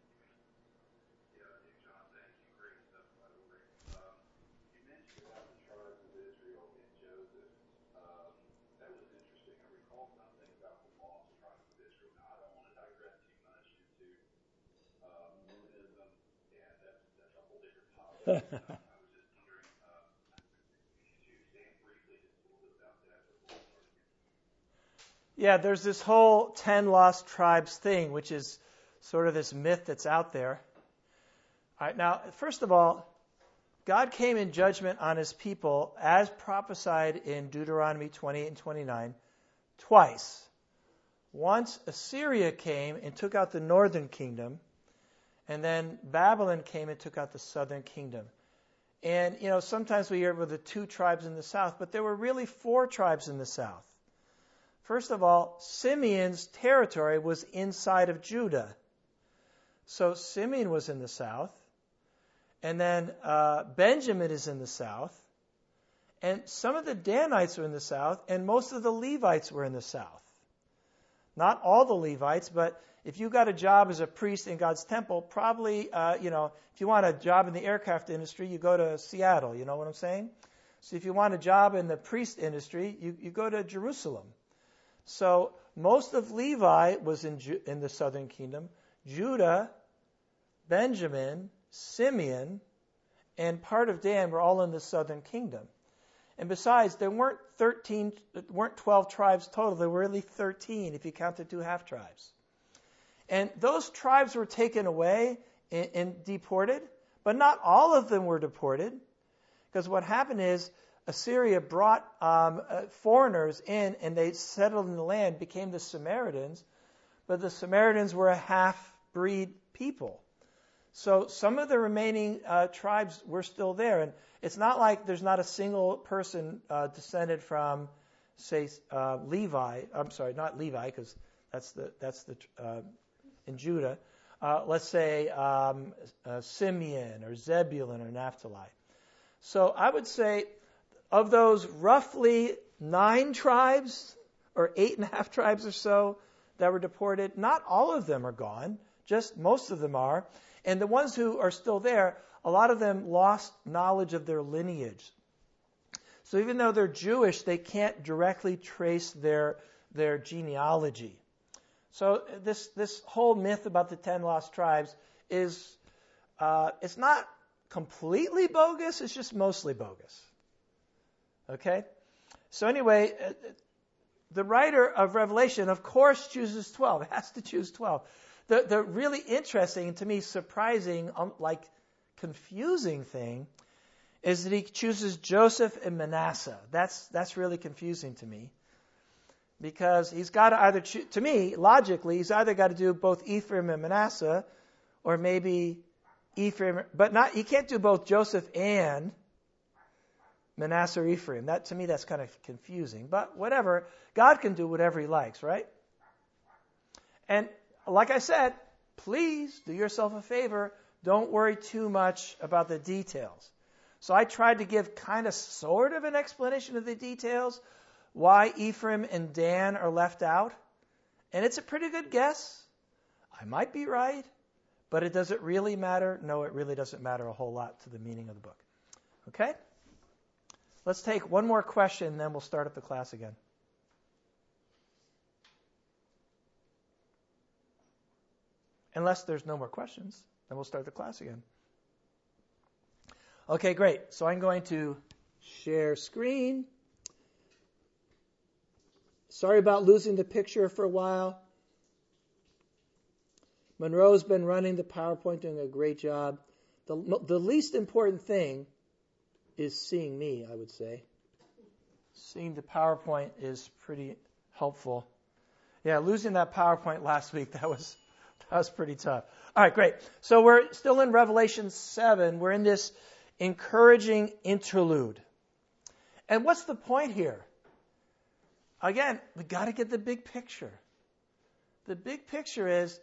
Speaker 2: Yeah, Nick John, thank you. Great stuff, by the way. You mentioned about the tribes of Israel and Joseph. That was interesting. I recall something about the lost tribes of Israel. Now, I don't want to digress too much into Mormonism, and that's a whole different topic. I was just wondering if you could expand briefly just a little bit about that before we start again.
Speaker 1: Yeah, there's this whole 10 lost tribes thing, which is sort of this myth that's out there. All right, now, first of all, God came in judgment on his people as prophesied in Deuteronomy 28 and 29 twice. Once Assyria came and took out the northern kingdom, and then Babylon came and took out the southern kingdom. And, sometimes we hear about the 2 tribes in the south, but there were really 4 tribes in the south. First of all, Simeon's territory was inside of Judah. So Simeon was in the south. And then Benjamin is in the south. And some of the Danites were in the south. And most of the Levites were in the south. Not all the Levites, but if you got a job as a priest in God's temple, probably, if you want a job in the aircraft industry, you go to Seattle. You know what I'm saying? So if you want a job in the priest industry, you go to Jerusalem. So most of Levi was in the southern kingdom. Judah, Benjamin, Simeon, and part of Dan were all in the southern kingdom. And besides, there weren't 12 tribes total. There were really 13 if you count the 2 half-tribes. And those tribes were taken away and deported, but not all of them were deported. Because what happened is Assyria brought foreigners in, and they settled in the land, became the Samaritans. But the Samaritans were a half-breed people. So some of the remaining tribes were still there. And it's not like there's not a single person descended from, say, Levi. I'm sorry, not Levi, because that's the in Judah. Let's say Simeon or Zebulun or Naphtali. So I would say of those roughly 9 tribes or 8.5 tribes or so that were deported, not all of them are gone. Just most of them are. And the ones who are still there, a lot of them lost knowledge of their lineage. So even though they're Jewish, they can't directly trace their genealogy. So this whole myth about the 10 lost tribes is it's not completely bogus, it's just mostly bogus. Okay? So anyway, the writer of Revelation, of course, chooses 12. It has to choose 12. The really interesting, to me, surprising, confusing thing is that he chooses Joseph and Manasseh. That's really confusing to me. Because he's got to either choose, to me, logically, he's either got to do both Ephraim and Manasseh, or maybe Ephraim, but not, he can't do both Joseph and Manasseh or Ephraim. That, to me, that's kind of confusing. But whatever, God can do whatever he likes, right? And like I said, please do yourself a favor. Don't worry too much about the details. So I tried to give kind of sort of an explanation of the details, why Ephraim and Dan are left out. And it's a pretty good guess. I might be right, but does it really matter? No, it really doesn't matter a whole lot to the meaning of the book. Okay? Let's take one more question, then we'll start up the class again. Unless there's no more questions, then we'll start the class again. Okay, great. So I'm going to share screen. Sorry about losing the picture for a while. Monroe's been running the PowerPoint, doing a great job. The least important thing is seeing me, I would say. Seeing the PowerPoint is pretty helpful. Yeah, losing that PowerPoint last week, that was pretty tough. All right, great. So we're still in Revelation 7. We're in this encouraging interlude. And what's the point here? Again, we got to get the big picture. The big picture is,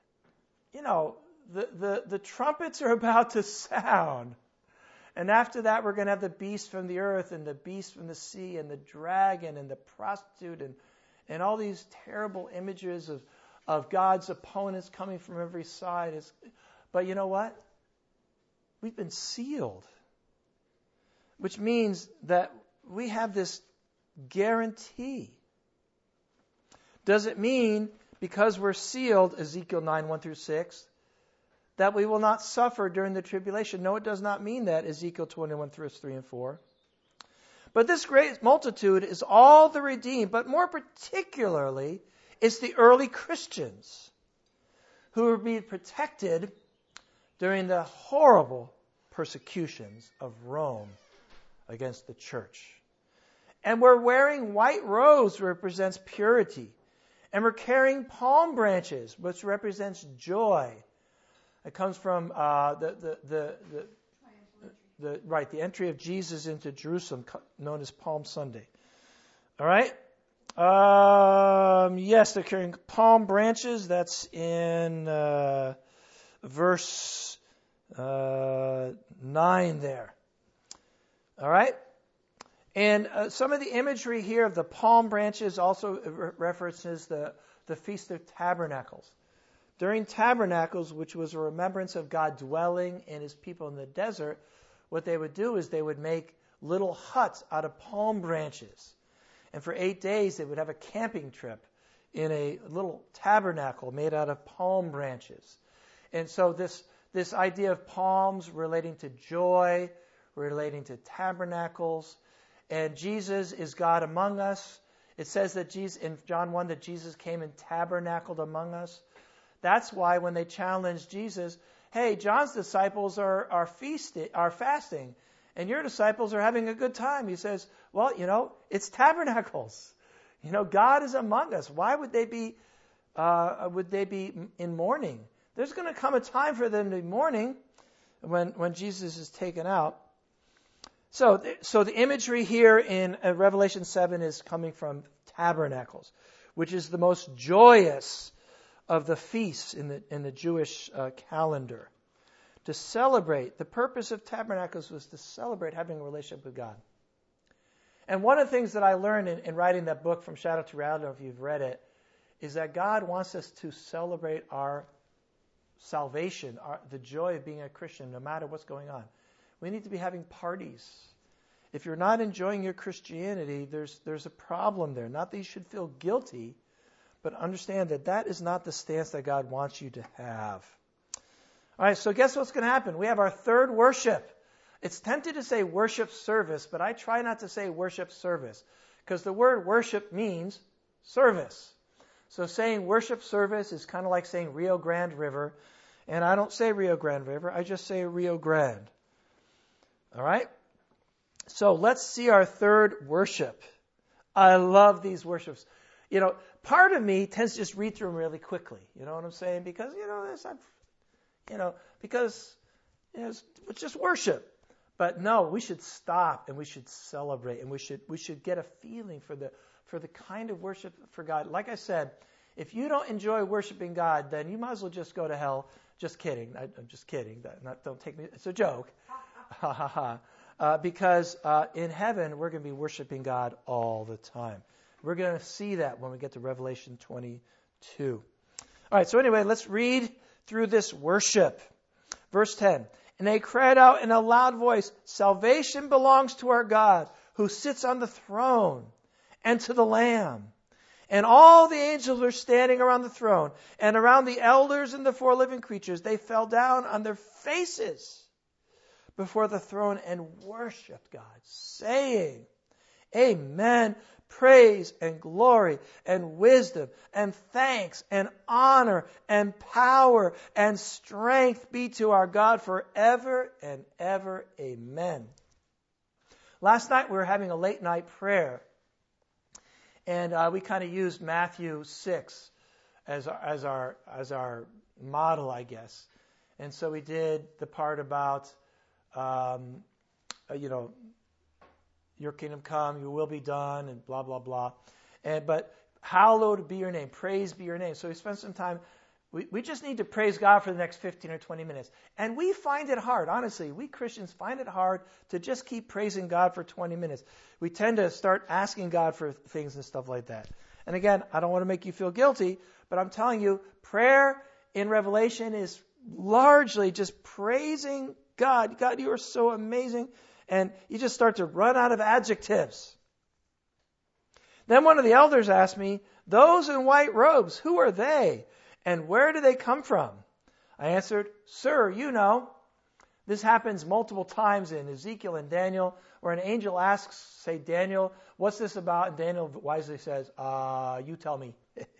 Speaker 1: the trumpets are about to sound. And after that, we're going to have the beast from the earth and the beast from the sea and the dragon and the prostitute and all these terrible images of God's opponents coming from every side. But you know what? We've been sealed. Which means that we have this guarantee. Does it mean, because we're sealed, Ezekiel 9, 1 through 6, that we will not suffer during the tribulation? No, it does not mean that, Ezekiel 21, 3 and 4. But this great multitude is all the redeemed, but more particularly, it's the early Christians who will be protected during the horrible persecutions of Rome against the church. And we're wearing white robes, which represents purity. And we're carrying palm branches, which represents joy. It comes from the entry of Jesus into Jerusalem, known as Palm Sunday. All right? Yes, they're carrying palm branches. That's in verse 9 there. All right? And some of the imagery here of the palm branches also references the Feast of Tabernacles. During Tabernacles, which was a remembrance of God dwelling in his people in the desert, what they would do is they would make little huts out of palm branches. And for 8 days, they would have a camping trip in a little tabernacle made out of palm branches. And so this idea of palms relating to joy, relating to tabernacles, and Jesus is God among us. It says that Jesus, in John 1, that Jesus came and tabernacled among us. That's why when they challenged Jesus, hey, John's disciples are fasting, and your disciples are having a good time. He says, well, it's tabernacles. God is among us. Why would they be in mourning? There's going to come a time for them to be mourning when Jesus is taken out. So the imagery here in Revelation 7 is coming from tabernacles, which is the most joyous of the feasts in the Jewish calendar. To celebrate, the purpose of tabernacles was to celebrate having a relationship with God. And one of the things that I learned in writing that book, From Shadow to Reality, I don't know if you've read it, is that God wants us to celebrate our salvation, the joy of being a Christian, no matter what's going on. We need to be having parties. If you're not enjoying your Christianity, there's a problem there. Not that you should feel guilty, but understand that is not the stance that God wants you to have. All right, so guess what's going to happen? We have our third worship. It's tempted to say worship service, but I try not to say worship service, because the word worship means service. So saying worship service is kind of like saying Rio Grande River, and I don't say Rio Grande River, I just say Rio Grande. All right? So let's see our third worship. I love these worships. Part of me tends to just read through them really quickly. You know what I'm saying? Because, it's just worship. But no, we should stop and we should celebrate and we should get a feeling for the kind of worship for God. Like I said, if you don't enjoy worshiping God, then you might as well just go to hell. Just kidding. I'm just kidding. Don't take me. It's a joke. Ha ha ha. Because in heaven, we're going to be worshiping God all the time. We're going to see that when we get to Revelation 22. All right, so anyway, let's read through this worship. Verse 10. And they cried out in a loud voice, salvation belongs to our God, who sits on the throne, and to the Lamb. And all the angels were standing around the throne, and around the elders and the 4 living creatures. They fell down on their faces before the throne and worshiped God, saying, Amen. Praise and glory and wisdom and thanks and honor and power and strength be to our God forever and ever. Amen. Last night we were having a late night prayer. And we kind of used Matthew 6 as our model, I guess. And so we did the part about, your kingdom come, your will be done, and blah, blah, blah. But hallowed be your name. Praise be your name. So we spent some time. We just need to praise God for the next 15 or 20 minutes. And we find it hard, honestly. We Christians find it hard to just keep praising God for 20 minutes. We tend to start asking God for things and stuff like that. And again, I don't want to make you feel guilty, but I'm telling you, prayer in Revelation is largely just praising God. God, you are so amazing. And you just start to run out of adjectives. Then one of the elders asked me, those in white robes, who are they? And where do they come from? I answered, Sir, you know. This happens multiple times in Ezekiel and Daniel, where an angel asks, say, Daniel, what's this about? And Daniel wisely says, you tell me.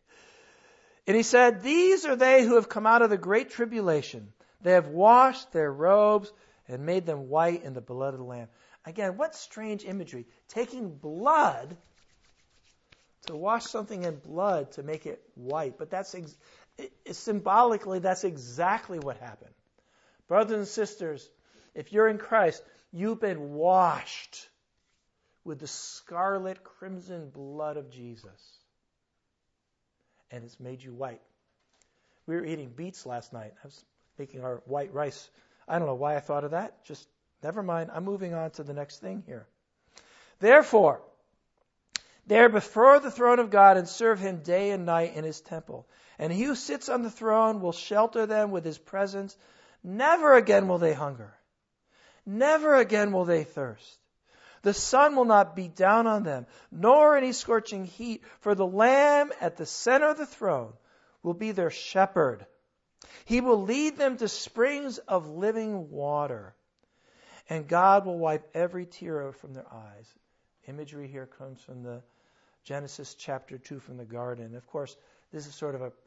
Speaker 1: And he said, these are they who have come out of the great tribulation. They have washed their robes and made them white in the blood of the Lamb. Again, what strange imagery. Taking blood to wash something in blood to make it white. But symbolically, that's exactly what happened. Brothers and sisters, if you're in Christ, you've been washed with the scarlet crimson blood of Jesus. And it's made you white. We were eating beets last night. I was making our white rice. I don't know why I thought of that. Just never mind. I'm moving on to the next thing here. Therefore, they are before the throne of God and serve him day and night in his temple. And he who sits on the throne will shelter them with his presence. Never again will they hunger. Never again will they thirst. The sun will not beat down on them, nor any scorching heat, for the Lamb at the center of the throne will be their shepherd. He will lead them to springs of living water, and God will wipe every tear from their eyes. Imagery here comes from the Genesis chapter 2 from the garden. Of course, this is sort of a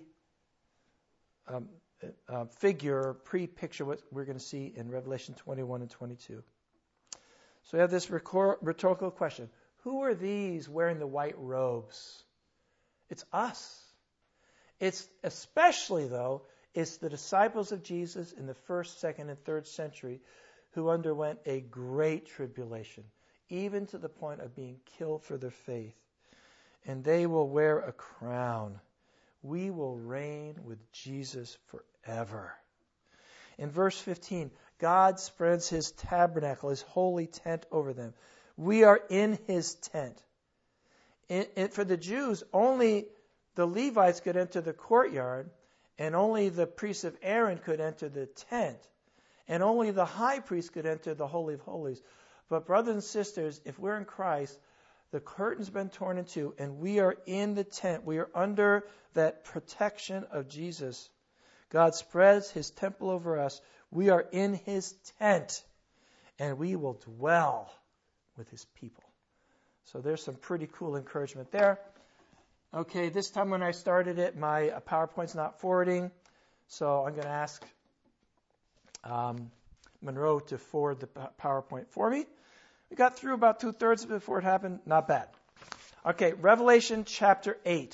Speaker 1: pre-picture what we're going to see in Revelation 21 and 22. So we have this rhetorical question. Who are these wearing the white robes? It's us. It's especially, though, it's the disciples of Jesus in the 1st, 2nd, and 3rd century who underwent a great tribulation, even to the point of being killed for their faith. And they will wear a crown. We will reign with Jesus forever. In verse 15, God spreads his tabernacle, his holy tent over them. We are in his tent. For the Jews, only the Levites could enter the courtyard, and only the priests of Aaron could enter the tent, and only the high priest could enter the Holy of Holies. But brothers and sisters, if we're in Christ, the curtain's been torn in two, and we are in the tent. We are under that protection of Jesus. God spreads his temple over us. We are in his tent, and we will dwell with his people. So there's some pretty cool encouragement there. Okay, this time when I started it, my PowerPoint's not forwarding, so I'm going to ask Monroe to forward the PowerPoint for me. We got through about 2/3 of it before it happened. Not bad. Okay, Revelation chapter 8.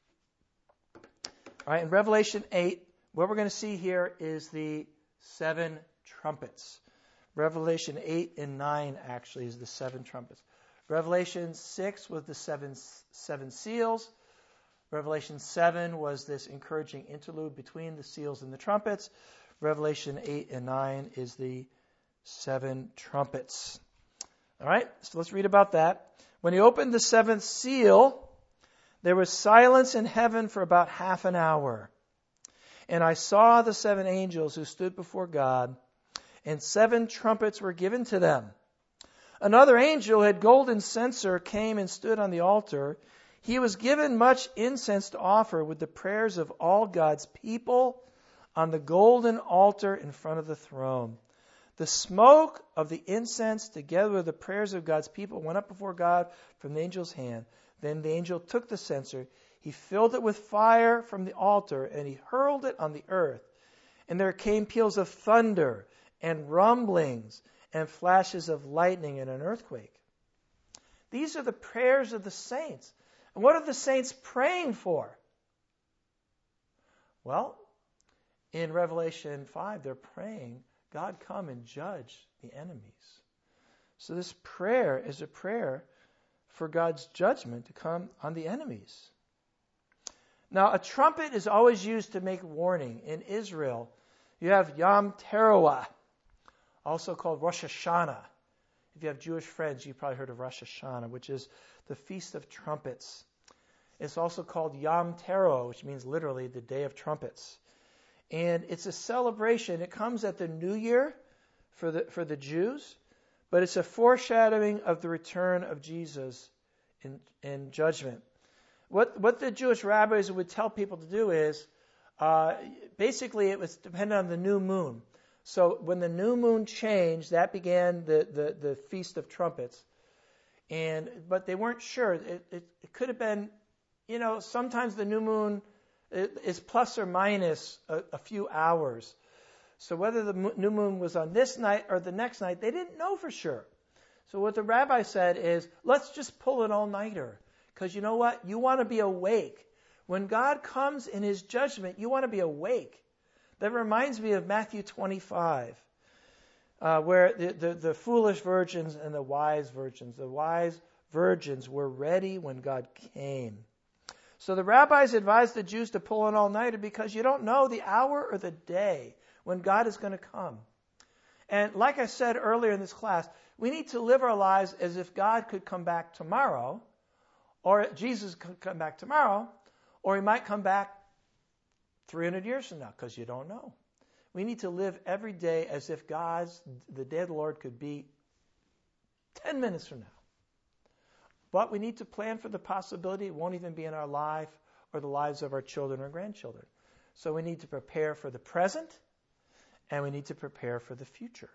Speaker 1: All right, in Revelation 8, what we're going to see here is the 7 trumpets. Revelation 8 and 9 actually is the 7 trumpets. Revelation 6 was the seven seals. Revelation 7 was this encouraging interlude between the seals and the trumpets. Revelation 8 and 9 is the 7 trumpets. All right, so let's read about that. When he opened the 7th seal, there was silence in heaven for about half an hour. And I saw the 7 angels who stood before God, and 7 trumpets were given to them. Another angel who had golden censer came and stood on the altar. He was given much incense to offer with the prayers of all God's people on the golden altar in front of the throne. The smoke of the incense together with the prayers of God's people went up before God from the angel's hand. Then the angel took the censer. He filled it with fire from the altar, and he hurled it on the earth. And there came peals of thunder and rumblings and flashes of lightning and an earthquake. These are the prayers of the saints. And what are the saints praying for? Well, in Revelation 5, they're praying, God, come and judge the enemies. So this prayer is a prayer for God's judgment to come on the enemies. Now, a trumpet is always used to make warning. In Israel, you have Yom Teruah, also called Rosh Hashanah. If you have Jewish friends, you've probably heard of Rosh Hashanah, which is the Feast of Trumpets. It's also called Yom Teruah, which means literally the Day of Trumpets. And it's a celebration. It comes at the New Year for the Jews, but it's a foreshadowing of the return of Jesus in judgment. What the Jewish rabbis would tell people to do is, basically it was dependent on the new moon. So when the new moon changed, that began the Feast of Trumpets. But they weren't sure. It could have been, sometimes the new moon is plus or minus a few hours. So whether the new moon was on this night or the next night, they didn't know for sure. So what the rabbi said is, let's just pull an all-nighter. Because you know what? You want to be awake. When God comes in His judgment, you want to be awake. That reminds me of Matthew 25, where the foolish virgins and the wise virgins were ready when God came. So the rabbis advised the Jews to pull an all-nighter because you don't know the hour or the day when God is going to come. And like I said earlier in this class, we need to live our lives as if God could come back tomorrow, or Jesus could come back tomorrow, or He might come back 300 years from now, because you don't know. We need to live every day as if the day of the Lord could be 10 minutes from now. But we need to plan for the possibility it won't even be in our life or the lives of our children or grandchildren. So we need to prepare for the present, and we need to prepare for the future.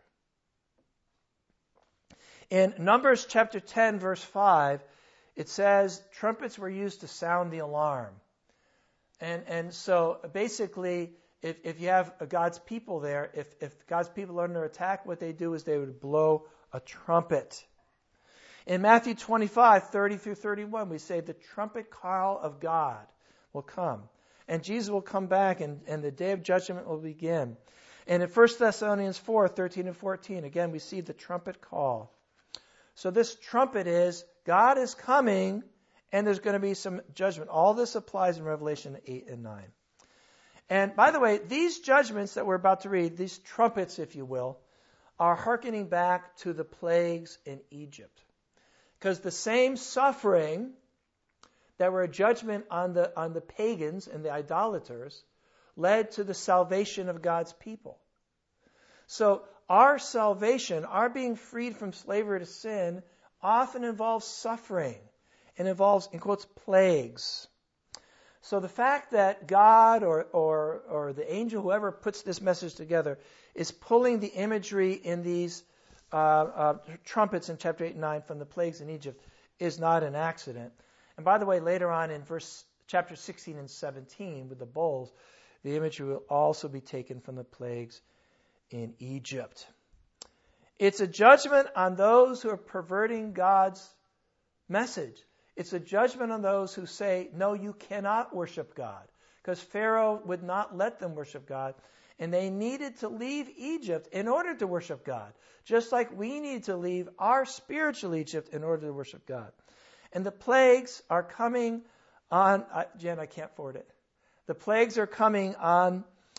Speaker 1: In Numbers chapter 10, verse 5, it says trumpets were used to sound the alarm. And so basically, if you have God's people there, if God's people are under attack, what they do is they would blow a trumpet. In Matthew 25, 30 through 31, we say the trumpet call of God will come. And Jesus will come back, and the day of judgment will begin. And in 1 Thessalonians 4, 13 and 14, again, we see the trumpet call. So this trumpet is, God is coming, and there's going to be some judgment. All this applies in Revelation 8 and 9. And by the way, these judgments that we're about to read, these trumpets, if you will, are hearkening back to the plagues in Egypt. Because the same suffering that were a judgment on the pagans and the idolaters led to the salvation of God's people. So our salvation, our being freed from slavery to sin, often involves suffering. It involves, in quotes, plagues. So the fact that God or the angel, whoever puts this message together, is pulling the imagery in these trumpets in chapter 8 and 9 from the plagues in Egypt is not an accident. And by the way, later on in chapter 16 and 17 with the bowls, the imagery will also be taken from the plagues in Egypt. It's a judgment on those who are perverting God's message. It's a judgment on those who say, no, you cannot worship God. Because Pharaoh would not let them worship God. And they needed to leave Egypt in order to worship God. Just like we need to leave our spiritual Egypt in order to worship God. And the plagues are coming on... Jen, I can't forward it. The plagues are coming on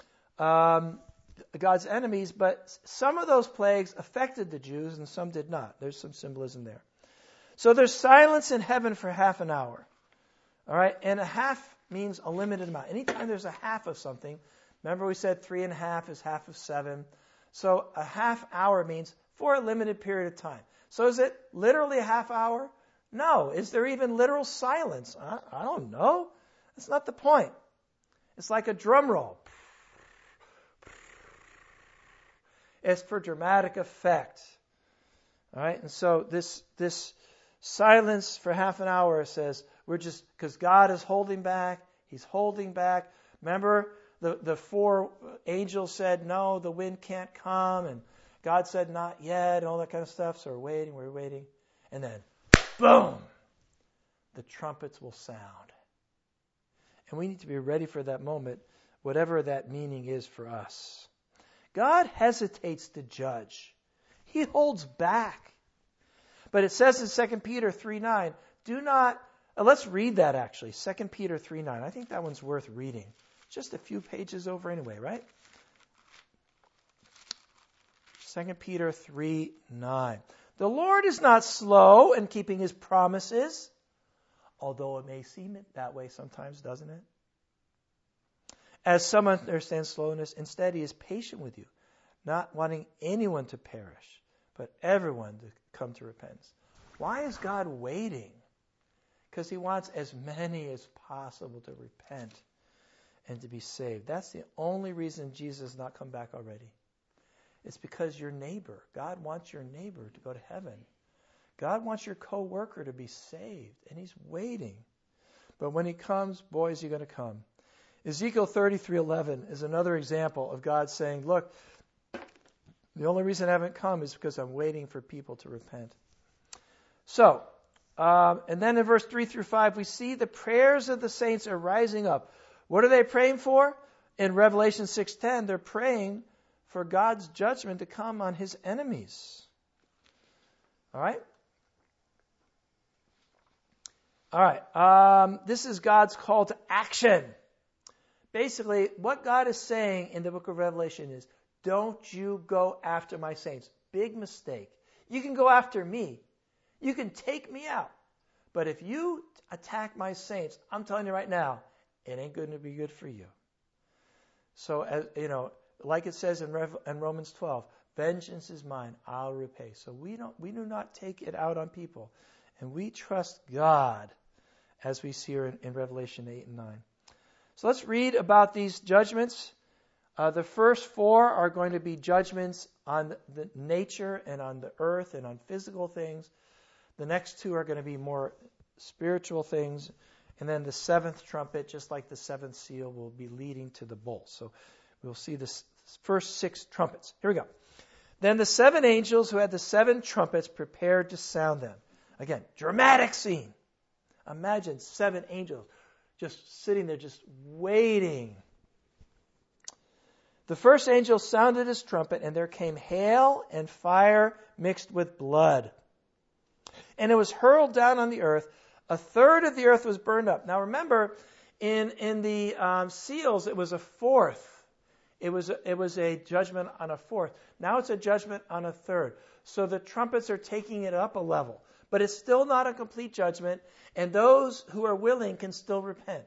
Speaker 1: God's enemies, but some of those plagues affected the Jews and some did not. There's some symbolism there. So there's silence in heaven for half an hour. All right? And a half means a limited amount. Anytime there's a half of something, remember we said 3.5 is half of 7. So a half hour means for a limited period of time. So is it literally a half hour? No. Is there even literal silence? I don't know. That's not the point. It's like a drum roll. It's for dramatic effect. All right? And so this silence for half an hour says, we're just, because God is holding back, He's holding back. Remember, the 4 angels said, no, the wind can't come, and God said, not yet, and all that kind of stuff, so we're waiting. And then, boom! the trumpets will sound. And we need to be ready for that moment, whatever that meaning is for us. God hesitates to judge. He holds back. But it says in 2 Peter 3:9, do not, let's read that actually, 2 Peter 3:9. I think that one's worth reading. Just a few pages over anyway, right? 2 Peter 3:9. The Lord is not slow in keeping his promises, although it may seem that way sometimes, doesn't it? As some understand slowness, instead he is patient with you, not wanting anyone to perish, but everyone to come to repentance. Why is God waiting? Because he wants as many as possible to repent and to be saved. That's the only reason Jesus has not come back already. It's because your neighbor, God wants your neighbor to go to heaven. God wants your co-worker to be saved, and he's waiting. But when he comes, boy, is he going to come. Ezekiel 33:11 is another example of God saying, look, the only reason I haven't come is because I'm waiting for people to repent. So, and then in verse 3 through 5, we see the prayers of the saints are rising up. What are they praying for? In Revelation 6:10, they're praying for God's judgment to come on his enemies. All right? All right. This is God's call to action. Basically, what God is saying in the book of Revelation is, don't you go after my saints. Big mistake. You can go after me. You can take me out. But if you attack my saints, I'm telling you right now, it ain't going to be good for you. So, as you know, like it says in Romans 12, vengeance is mine, I'll repay. So we do not take it out on people. And we trust God, as we see here in Revelation 8 and 9. So let's read about these judgments. The first 4 are going to be judgments on the nature and on the earth and on physical things. The next 2 are going to be more spiritual things. And then the 7th trumpet, just like the 7th seal, will be leading to the bowl. So we'll see the first 6 trumpets. Here we go. Then the 7 angels who had the 7 trumpets prepared to sound them. Again, dramatic scene. Imagine 7 angels just sitting there, just waiting. The first angel sounded his trumpet, and there came hail and fire mixed with blood. And it was hurled down on the earth. A third of the earth was burned up. Now remember, in the seals, it was a fourth. It was a judgment on a fourth. Now it's a judgment on a third. So the trumpets are taking it up a level. But it's still not a complete judgment, and those who are willing can still repent.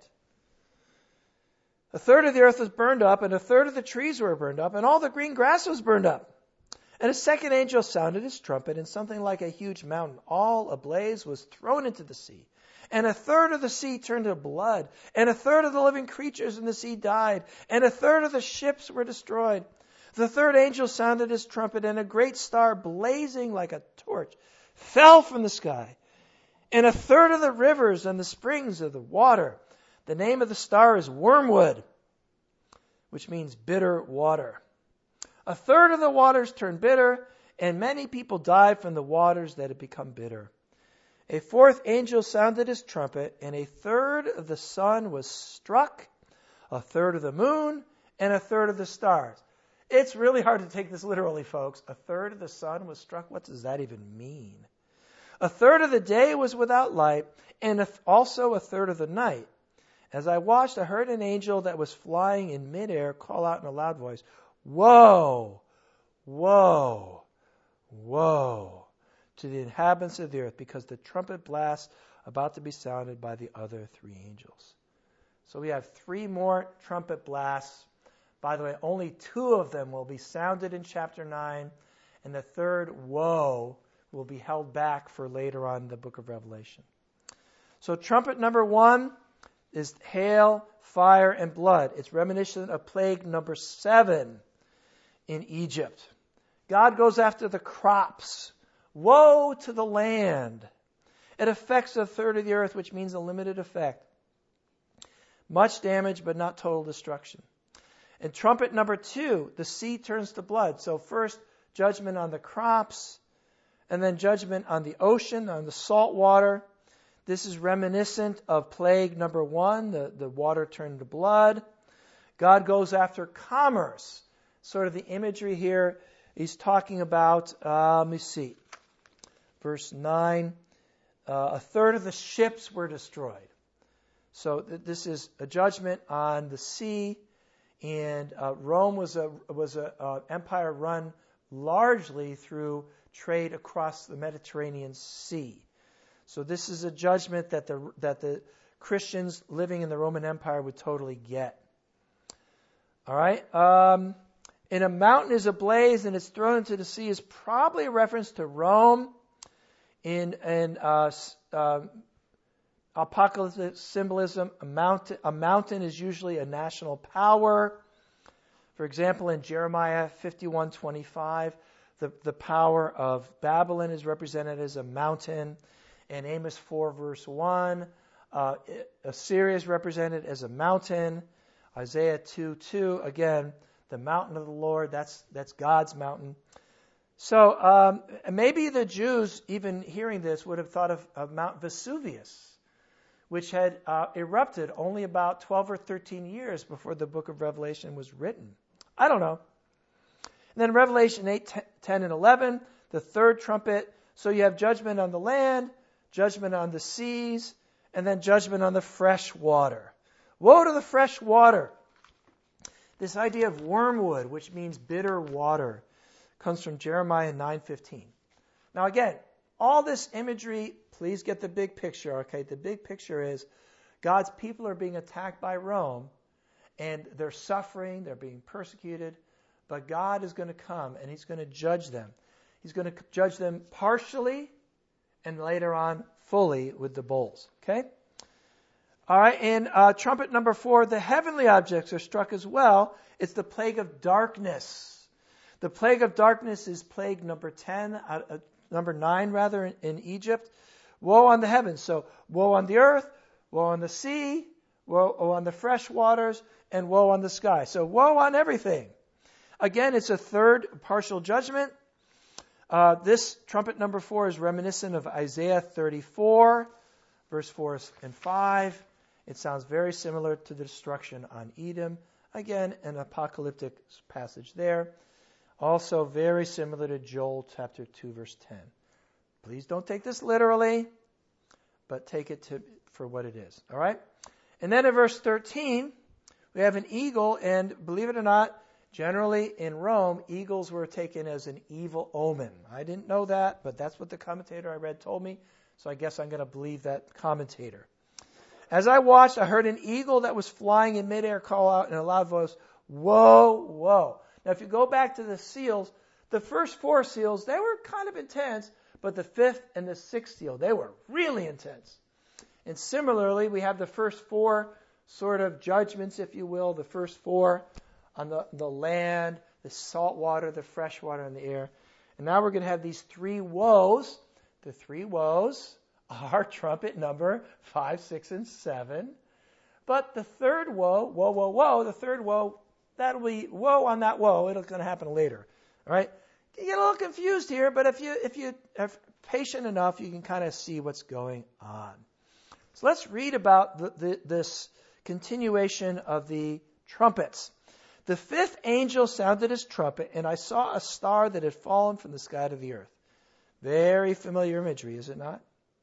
Speaker 1: A third of the earth was burned up, and a third of the trees were burned up, and all the green grass was burned up. And a second angel sounded his trumpet, and something like a huge mountain, all ablaze, was thrown into the sea. And a third of the sea turned to blood, and a third of the living creatures in the sea died, and a third of the ships were destroyed. The third angel sounded his trumpet, and a great star, blazing like a torch, fell from the sky. And a third of the rivers and the springs of the water, the name of the star is Wormwood, which means bitter water. A third of the waters turned bitter, and many people died from the waters that had become bitter. A fourth angel sounded his trumpet, and a third of the sun was struck, a third of the moon, and a third of the stars. It's really hard to take this literally, folks. A third of the sun was struck. What does that even mean? A third of the day was without light, and also a third of the night. As I watched, I heard an angel that was flying in midair call out in a loud voice, "Woe! Woe! Woe!" to the inhabitants of the earth, because the trumpet blast about to be sounded by the other 3 angels. So we have 3 more trumpet blasts. By the way, only 2 of them will be sounded in chapter 9, and the third, woe, will be held back for later on in the book of Revelation. So trumpet number 1 is hail, fire, and blood. It's reminiscent of plague number 7 in Egypt. God goes after the crops. Woe to the land. It affects a third of the earth, which means a limited effect. Much damage, but not total destruction. And trumpet number 2, the sea turns to blood. So first, judgment on the crops, and then judgment on the ocean, on the salt water. This is reminiscent of plague number 1, the water turned to blood. God goes after commerce. Sort of the imagery here, he's talking about, let me see, verse 9, a third of the ships were destroyed. So this is a judgment on the sea, and Rome was a empire run largely through trade across the Mediterranean Sea. So this is a judgment that the Christians living in the Roman Empire would totally get. All right. And a mountain is ablaze and it's thrown into the sea is probably a reference to Rome. In apocalyptic symbolism, a mountain is usually a national power. For example, in Jeremiah 51:25, the power of Babylon is represented as a mountain. In Amos 4 verse 1, Assyria is represented as a mountain. Isaiah 2:2, again, the mountain of the Lord, that's God's mountain. So maybe the Jews, even hearing this, would have thought of Mount Vesuvius, which had erupted only about 12 or 13 years before the book of Revelation was written. I don't know. And then Revelation 8, 10, and 11, the third trumpet. So you have judgment on the land, judgment on the seas, and then judgment on the fresh water. Woe to the fresh water! This idea of wormwood, which means bitter water, comes from Jeremiah 9:15. Now again, all this imagery, please get the big picture, okay? The big picture is God's people are being attacked by Rome, and they're suffering, they're being persecuted, but God is going to come and He's going to judge them. He's going to judge them partially and later on fully with the bowls, okay? All right, and trumpet number 4, the heavenly objects are struck as well. It's the plague of darkness. The plague of darkness is plague number 9 in Egypt. Woe on the heavens. So woe on the earth, woe on the sea, woe on the fresh waters, and woe on the sky. So woe on everything. Again, it's a third partial judgment. This trumpet number 4 is reminiscent of Isaiah 34, verse 4 and 5. It sounds very similar to the destruction on Edom. Again, an apocalyptic passage there. Also very similar to Joel chapter 2, verse 10. Please don't take this literally, but take it for what it is. All right? And then in verse 13, we have an eagle, and believe it or not, generally in Rome, eagles were taken as an evil omen. I didn't know that, but that's what the commentator I read told me, so I guess I'm going to believe that commentator. As I watched, I heard an eagle that was flying in midair call out in a loud voice, "Whoa, whoa." Now, if you go back to the seals, the first 4 seals, they were kind of intense, but the 5th and the 6th seal, they were really intense. And similarly, we have the first 4 sort of judgments, if you will, the first 4 on the land, the salt water, the fresh water, and the air. And now we're going to have these 3 woes. The 3 woes are trumpet number 5, 6, and 7. But the third woe, the third woe, that'll be woe on that woe. It's going to happen later. All right? You get a little confused here, but if you are patient enough, you can kind of see what's going on. So let's read about this continuation of the trumpets. The 5th angel sounded his trumpet, and I saw a star that had fallen from the sky to the earth. Very familiar imagery, is it not?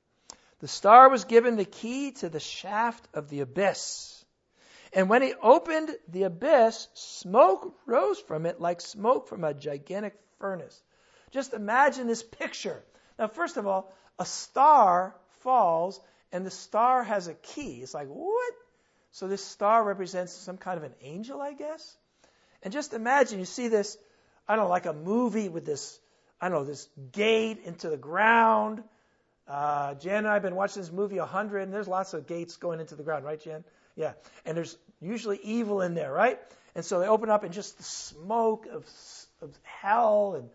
Speaker 1: The star was given the key to the shaft of the abyss. And when he opened the abyss, smoke rose from it like smoke from a gigantic furnace. Just imagine this picture. Now, first of all, a star falls, and the star has a key. It's like, what? So this star represents some kind of an angel, I guess? And just imagine, you see this, I don't know, like a movie with this, I don't know, this gate into the ground. Jan and I have been watching this movie 100, and there's lots of gates going into the ground, right, Jan? Yeah. And there's usually evil in there, right? And so they open up, and just the smoke of hell and,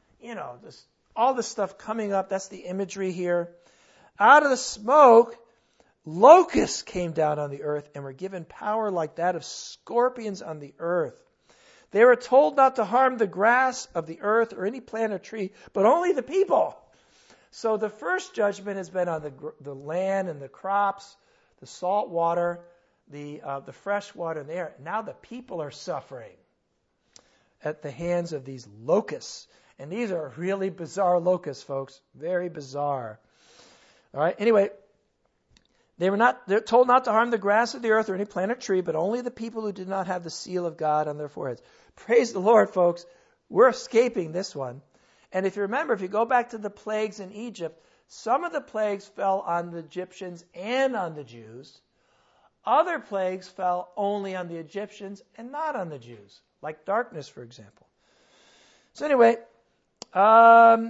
Speaker 1: all this stuff coming up. That's the imagery here. Out of the smoke, locusts came down on the earth and were given power like that of scorpions on the earth. They were told not to harm the grass of the earth or any plant or tree, but only the people. So the first judgment has been on the land and the crops, the salt water, the fresh water in the air. Now the people are suffering at the hands of these locusts. And these are really bizarre locusts, folks. Very bizarre. All right. Anyway, they're told not to harm the grass of the earth or any plant or tree, but only the people who did not have the seal of God on their foreheads. Praise the Lord, folks. We're escaping this one. And if you remember, if you go back to the plagues in Egypt, some of the plagues fell on the Egyptians and on the Jews. Other plagues fell only on the Egyptians and not on the Jews, like darkness, for example. So anyway, but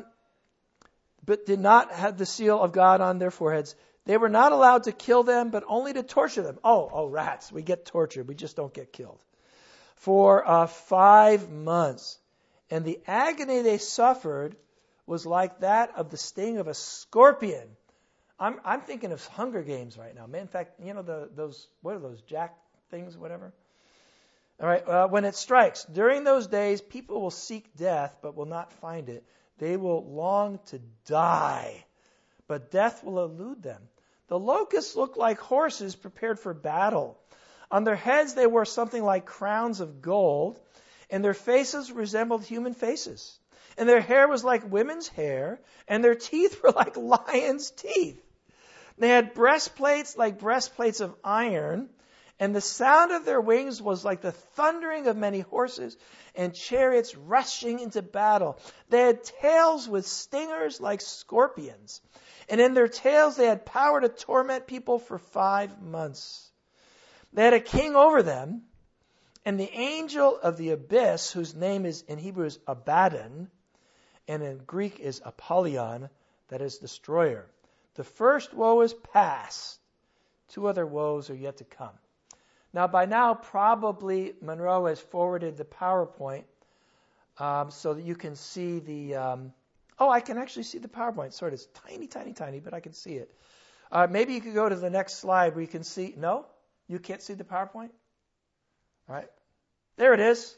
Speaker 1: did not have the seal of God on their foreheads. They were not allowed to kill them, but only to torture them. Oh, rats. We get tortured. We just don't get killed. For 5 months. And the agony they suffered was like that of the sting of a scorpion. I'm thinking of Hunger Games right now. Man, in fact, you know those what are those jack things, whatever? All right. When it strikes, during those days, people will seek death, but will not find it. They will long to die, but death will elude them. The locusts looked like horses prepared for battle. On their heads, they wore something like crowns of gold, and their faces resembled human faces. And their hair was like women's hair, and their teeth were like lions' teeth. They had breastplates like breastplates of iron, and the sound of their wings was like the thundering of many horses and chariots rushing into battle. They had tails with stingers like scorpions, and in their tails they had power to torment people for 5 months. They had a king over them, and the angel of the abyss, whose name is in Hebrew is Abaddon, and in Greek is Apollyon, that is destroyer. The first woe is past. 2 other woes are yet to come. Now, by now, probably Monroe has forwarded the PowerPoint so that you can see the... I can actually see the PowerPoint. Sorry, it's tiny, tiny, tiny, but I can see it. Maybe you could go to the next slide where you can see... No? You can't see the PowerPoint? All right. There it is.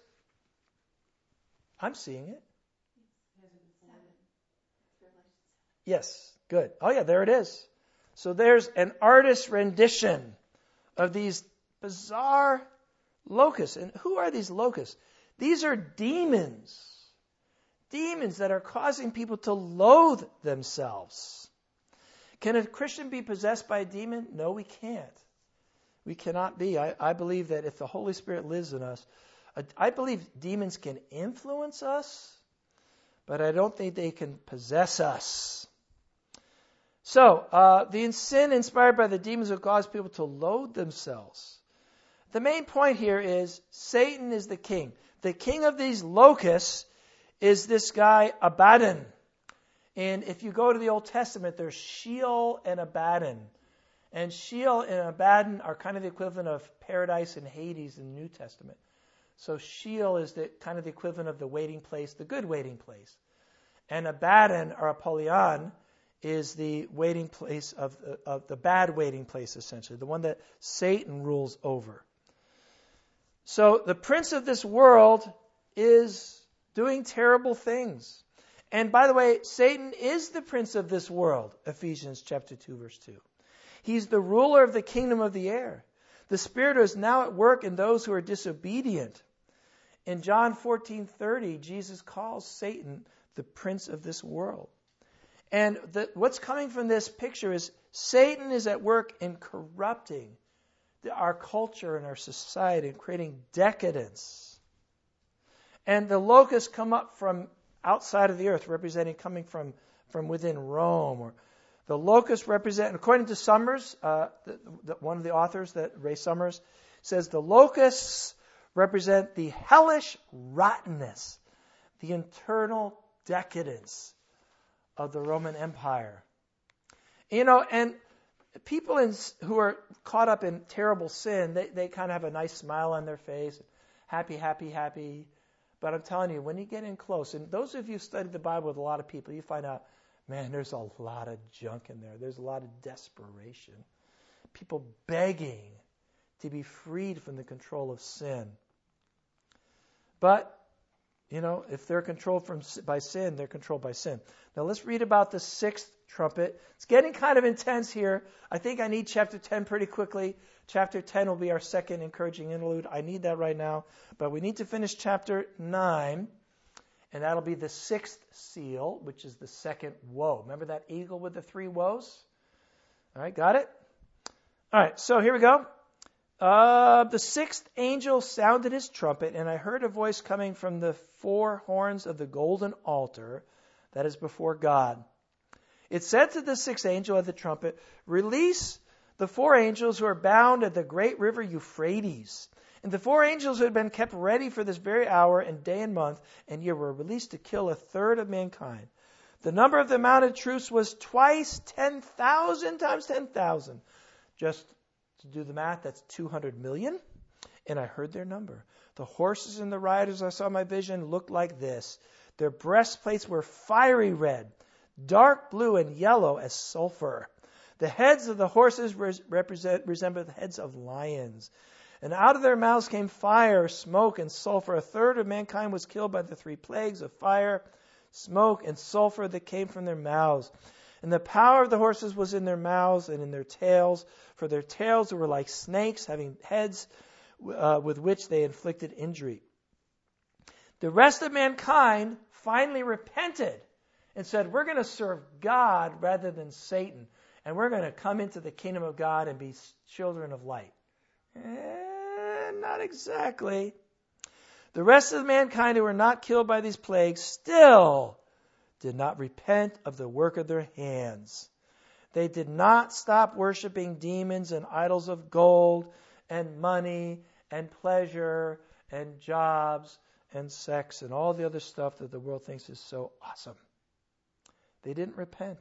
Speaker 1: I'm seeing it. Yes, good. Oh, yeah, there it is. So there's an artist's rendition of these bizarre locusts. And who are these locusts? These are demons. Demons that are causing people to loathe themselves. Can a Christian be possessed by a demon? No, we can't. We cannot be. I believe that if the Holy Spirit lives in us, I believe demons can influence us, but I don't think they can possess us. So, the sin inspired by the demons will cause people to loathe themselves. The main point here is Satan is the king. The king of these locusts is this guy Abaddon. And if you go to the Old Testament, there's Sheol and Abaddon. And Sheol and Abaddon are kind of the equivalent of paradise and Hades in the New Testament. So Sheol is the kind of the equivalent of the waiting place, the good waiting place. And Abaddon, or Apollyon, is the waiting place of the bad waiting place, essentially, the one that Satan rules over. So the prince of this world is doing terrible things. And by the way, Satan is the prince of this world, Ephesians chapter 2, verse 2. He's the ruler of the kingdom of the air. The Spirit is now at work in those who are disobedient. In John 14:30, Jesus calls Satan the prince of this world. And what's coming from this picture is Satan is at work in corrupting our culture and our society and creating decadence. And the locusts come up from outside of the earth, coming from within Rome. Or the locusts represent, according to Summers, one of the authors, Ray Summers, says the locusts represent the hellish rottenness, the internal decadence of the Roman Empire. And people who are caught up in terrible sin, they kind of have a nice smile on their face, happy, happy, happy. But I'm telling you, when you get in close, and those of you who studied the Bible with a lot of people, you find out, man, there's a lot of junk in there. There's a lot of desperation. People begging to be freed from the control of sin. But If they're controlled by sin, they're controlled by sin. Now let's read about the sixth trumpet. It's getting kind of intense here. I think I need chapter 10 pretty quickly. Chapter 10 will be our second encouraging interlude. I need that right now. But we need to finish chapter 9, and that'll be the sixth seal, which is the second woe. Remember that eagle with the 3 woes? All right, got it? All right, so here we go. The sixth angel sounded his trumpet, and I heard a voice coming from the 4 horns of the golden altar that is before God. It said to the sixth angel of the trumpet, "Release the 4 angels who are bound at the great river Euphrates." And the 4 angels who had been kept ready for this very hour and day and month and year were released to kill 1/3 of mankind. The number of the mounted troops was twice 10,000 times 10,000. Just to do the math, that's 200 million. And I heard their number. The horses and the riders I saw in my vision looked like this. Their breastplates were fiery red, dark blue and yellow as sulfur. The heads of the horses resembled the heads of lions. And out of their mouths came fire, smoke, and sulfur. 1/3 of mankind was killed by the 3 plagues of fire, smoke, and sulfur that came from their mouths. And the power of the horses was in their mouths and in their tails, for their tails were like snakes, having heads with which they inflicted injury. The rest of mankind finally repented and said, we're going to serve God rather than Satan, and we're going to come into the kingdom of God and be children of light. Not exactly. The rest of mankind who were not killed by these plagues still did not repent of the work of their hands. They did not stop worshiping demons and idols of gold and money and pleasure and jobs and sex and all the other stuff that the world thinks is so awesome. They didn't repent.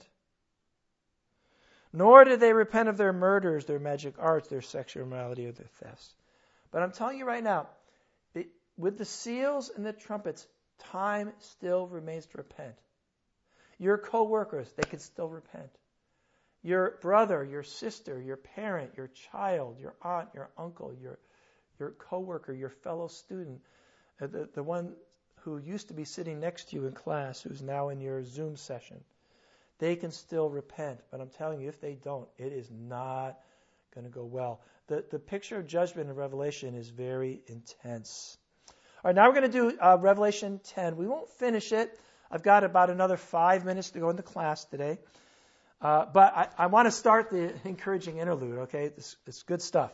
Speaker 1: Nor did they repent of their murders, their magic arts, their sexual immorality, or their thefts. But I'm telling you right now, with the seals and the trumpets, time still remains to repent. Your co-workers, they can still repent. Your brother, your sister, your parent, your child, your aunt, your uncle, your co-worker, your fellow student, the one who used to be sitting next to you in class, who's now in your Zoom session, they can still repent. But I'm telling you, if they don't, it is not going to go well. The picture of judgment in Revelation is very intense. All right, now we're going to do Revelation 10. We won't finish it. I've got about another 5 minutes to go into class today. But I want to start the encouraging interlude, okay? It's good stuff.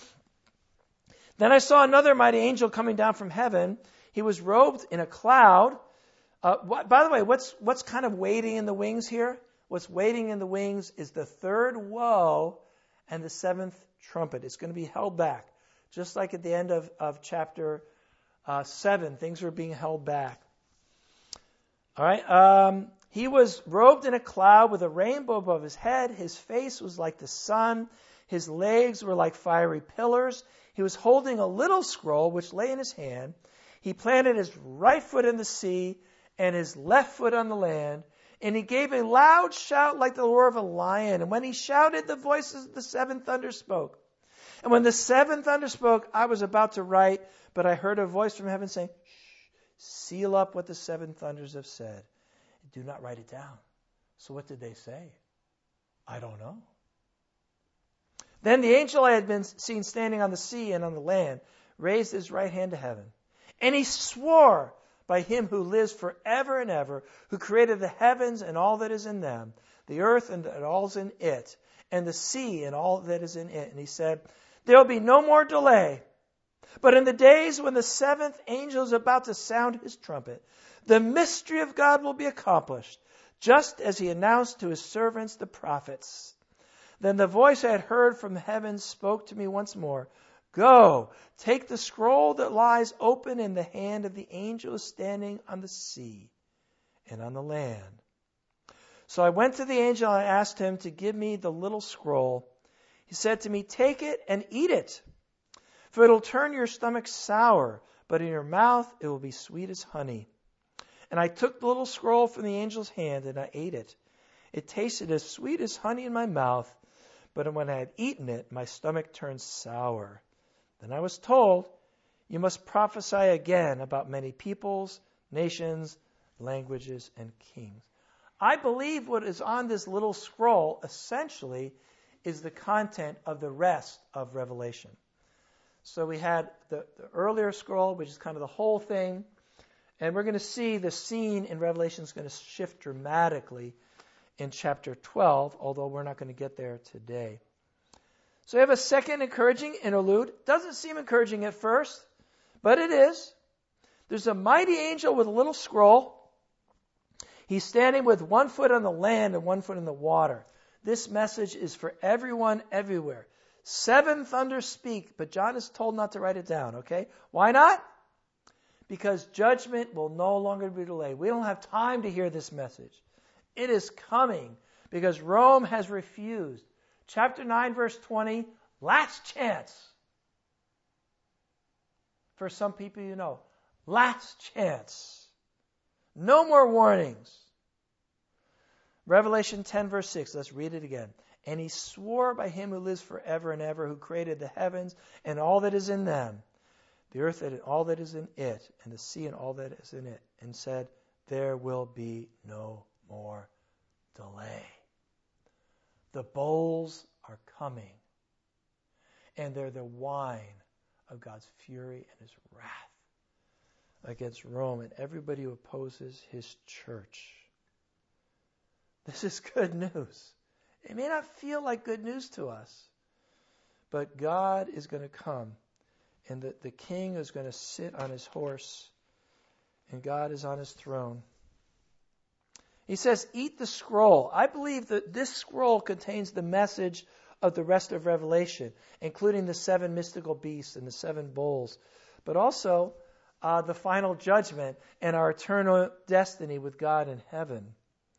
Speaker 1: Then I saw another mighty angel coming down from heaven. He was robed in a cloud. By the way, what's kind of waiting in the wings here? What's waiting in the wings is the 3rd woe and the 7th trumpet. It's going to be held back. Just like at the end of chapter 7, things were being held back. All right. He was robed in a cloud with a rainbow above his head. His face was like the sun. His legs were like fiery pillars. He was holding a little scroll which lay in his hand. He planted his right foot in the sea and his left foot on the land. And he gave a loud shout like the roar of a lion. And when he shouted, the voices of the 7 thunders spoke. And when the 7 thunders spoke, I was about to write, but I heard a voice from heaven saying, seal up what the 7 thunders have said. Do not write it down. So what did they say? I don't know. Then the angel I had been seen standing on the sea and on the land raised his right hand to heaven. And he swore by him who lives forever and ever, who created the heavens and all that is in them, the earth and all that is in it, and the sea and all that is in it. And he said, there will be no more delay. But in the days when the 7th angel is about to sound his trumpet, the mystery of God will be accomplished, just as he announced to his servants the prophets. Then the voice I had heard from heaven spoke to me once more. Go, take the scroll that lies open in the hand of the angel standing on the sea and on the land. So I went to the angel and I asked him to give me the little scroll. He said to me, take it and eat it, for it will turn your stomach sour, but in your mouth it will be sweet as honey. And I took the little scroll from the angel's hand and I ate it. It tasted as sweet as honey in my mouth, but when I had eaten it, my stomach turned sour. Then I was told, you must prophesy again about many peoples, nations, languages, and kings. I believe what is on this little scroll essentially is the content of the rest of Revelation. So we had the earlier scroll, which is kind of the whole thing, and we're going to see the scene in Revelation is going to shift dramatically in chapter 12, although we're not going to get there today. So we have a second encouraging interlude. Doesn't seem encouraging at first, but it is. There's a mighty angel with a little scroll. He's standing with 1 foot on the land and 1 foot in the water. This message is for everyone, everywhere. 7 thunders speak, but John is told not to write it down, okay? Why not? Because judgment will no longer be delayed. We don't have time to hear this message. It is coming because Rome has refused. Chapter 9, verse 20, last chance. For some people you know, last chance. No more warnings. Revelation 10, verse 6, let's read it again. And he swore by him who lives forever and ever, who created the heavens and all that is in them, the earth and all that is in it, and the sea and all that is in it, and said, there will be no more delay. The bowls are coming, and they're the wine of God's fury and his wrath against Rome and everybody who opposes his church. This is good news. It may not feel like good news to us, but God is going to come, and the king is going to sit on his horse, and God is on his throne. He says, eat the scroll. I believe that this scroll contains the message of the rest of Revelation, including the 7 mystical beasts and the 7 bowls, but also the final judgment and our eternal destiny with God in heaven.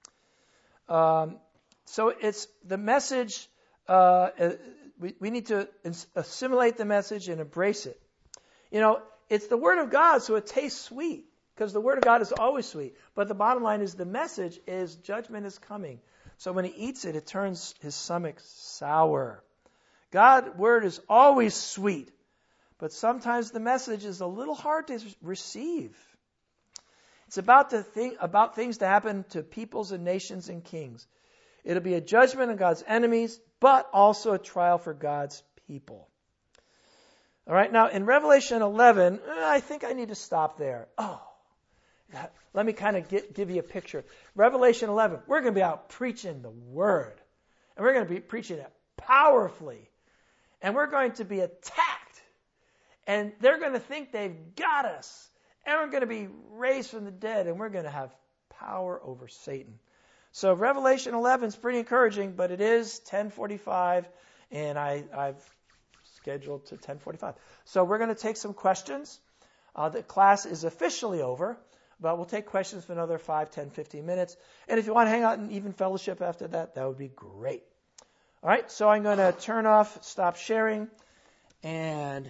Speaker 1: So it's the message, we need to assimilate the message and embrace it. You know, it's the Word of God, so it tastes sweet, because the Word of God is always sweet. But the bottom line is the message is judgment is coming. So when he eats it, it turns his stomach sour. God's Word is always sweet, but sometimes the message is a little hard to receive. It's about things to happen to peoples and nations and kings. It'll be a judgment on God's enemies, but also a trial for God's people. All right, now in Revelation 11, I think I need to stop there. Let me kind of give you a picture. Revelation 11, we're going to be out preaching the Word. And we're going to be preaching it powerfully. And we're going to be attacked. And they're going to think they've got us. And we're going to be raised from the dead. And we're going to have power over Satan. So Revelation 11 is pretty encouraging, but it is 10:45, and I've scheduled to 10:45. So we're going to take some questions. The class is officially over, but we'll take questions for another 5, 10, 15 minutes. And if you want to hang out and even fellowship after that, that would be great. All right, so I'm going to stop sharing, and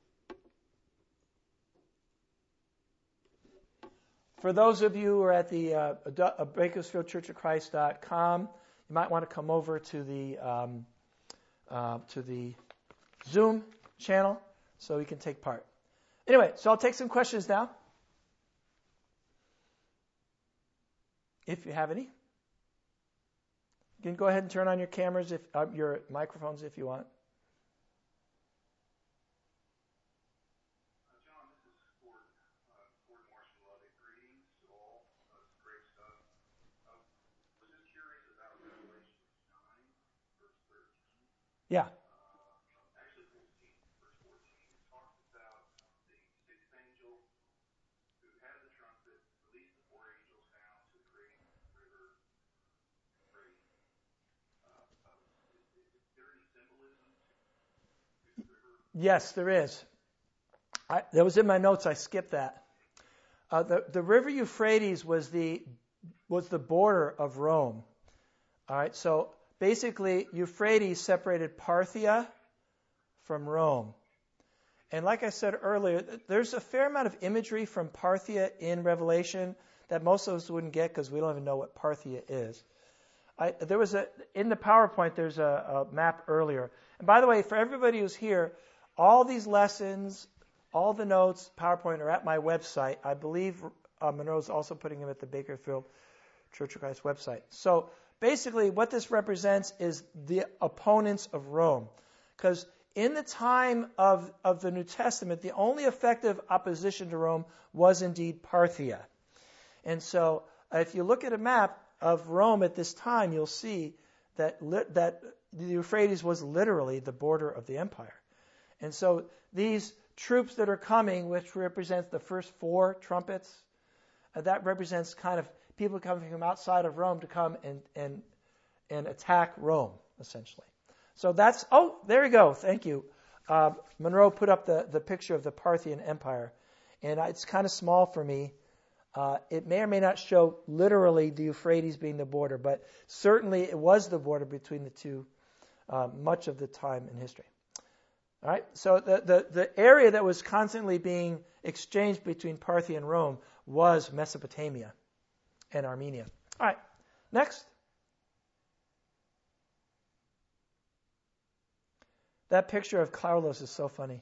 Speaker 1: for those of you who are at the BakersfieldChurchofChrist.com, you might want to come over to the Zoom channel so you can take part. Anyway, so I'll take some questions now, if you have any. You can go ahead and turn on your cameras, your microphones, if you want.
Speaker 2: John, this is Ford Marshall Lovett. Greetings to all. It's great stuff. I was just curious about Revelation 9, verse 13.
Speaker 1: Yeah.
Speaker 2: Actually, 14, verse 14. It talks about the 6th angel who had the trumpet, released the 4 angels down to the great river Euphrates. Is there any symbolism to the river?
Speaker 1: Yes, there is. That was in my notes. I skipped that. The river Euphrates was the border of Rome. All right, so basically Euphrates separated Parthia from Rome. And like I said earlier, there's a fair amount of imagery from Parthia in Revelation that most of us wouldn't get because we don't even know what Parthia is. In the PowerPoint, there's a map earlier. And by the way, for everybody who's here, all these lessons, all the notes, PowerPoint are at my website. I believe Monroe's also putting them at the Bakersfield Church of Christ website. So basically what this represents is the opponents of Rome. Because in the time of the New Testament, the only effective opposition to Rome was indeed Parthia. And so if you look at a map of Rome at this time, you'll see that the Euphrates was literally the border of the empire. And so these troops that are coming, which represents the first 4 trumpets, that represents kind of people coming from outside of Rome to come and attack Rome, essentially. So that's, there we go. Thank you. Monroe put up the picture of the Parthian Empire. And it's kind of small for me. It may or may not show literally the Euphrates being the border, but certainly it was the border between the two much of the time in history. All right, so the area that was constantly being exchanged between Parthia and Rome was Mesopotamia and Armenia. All right, next. That picture of Carlos is so funny.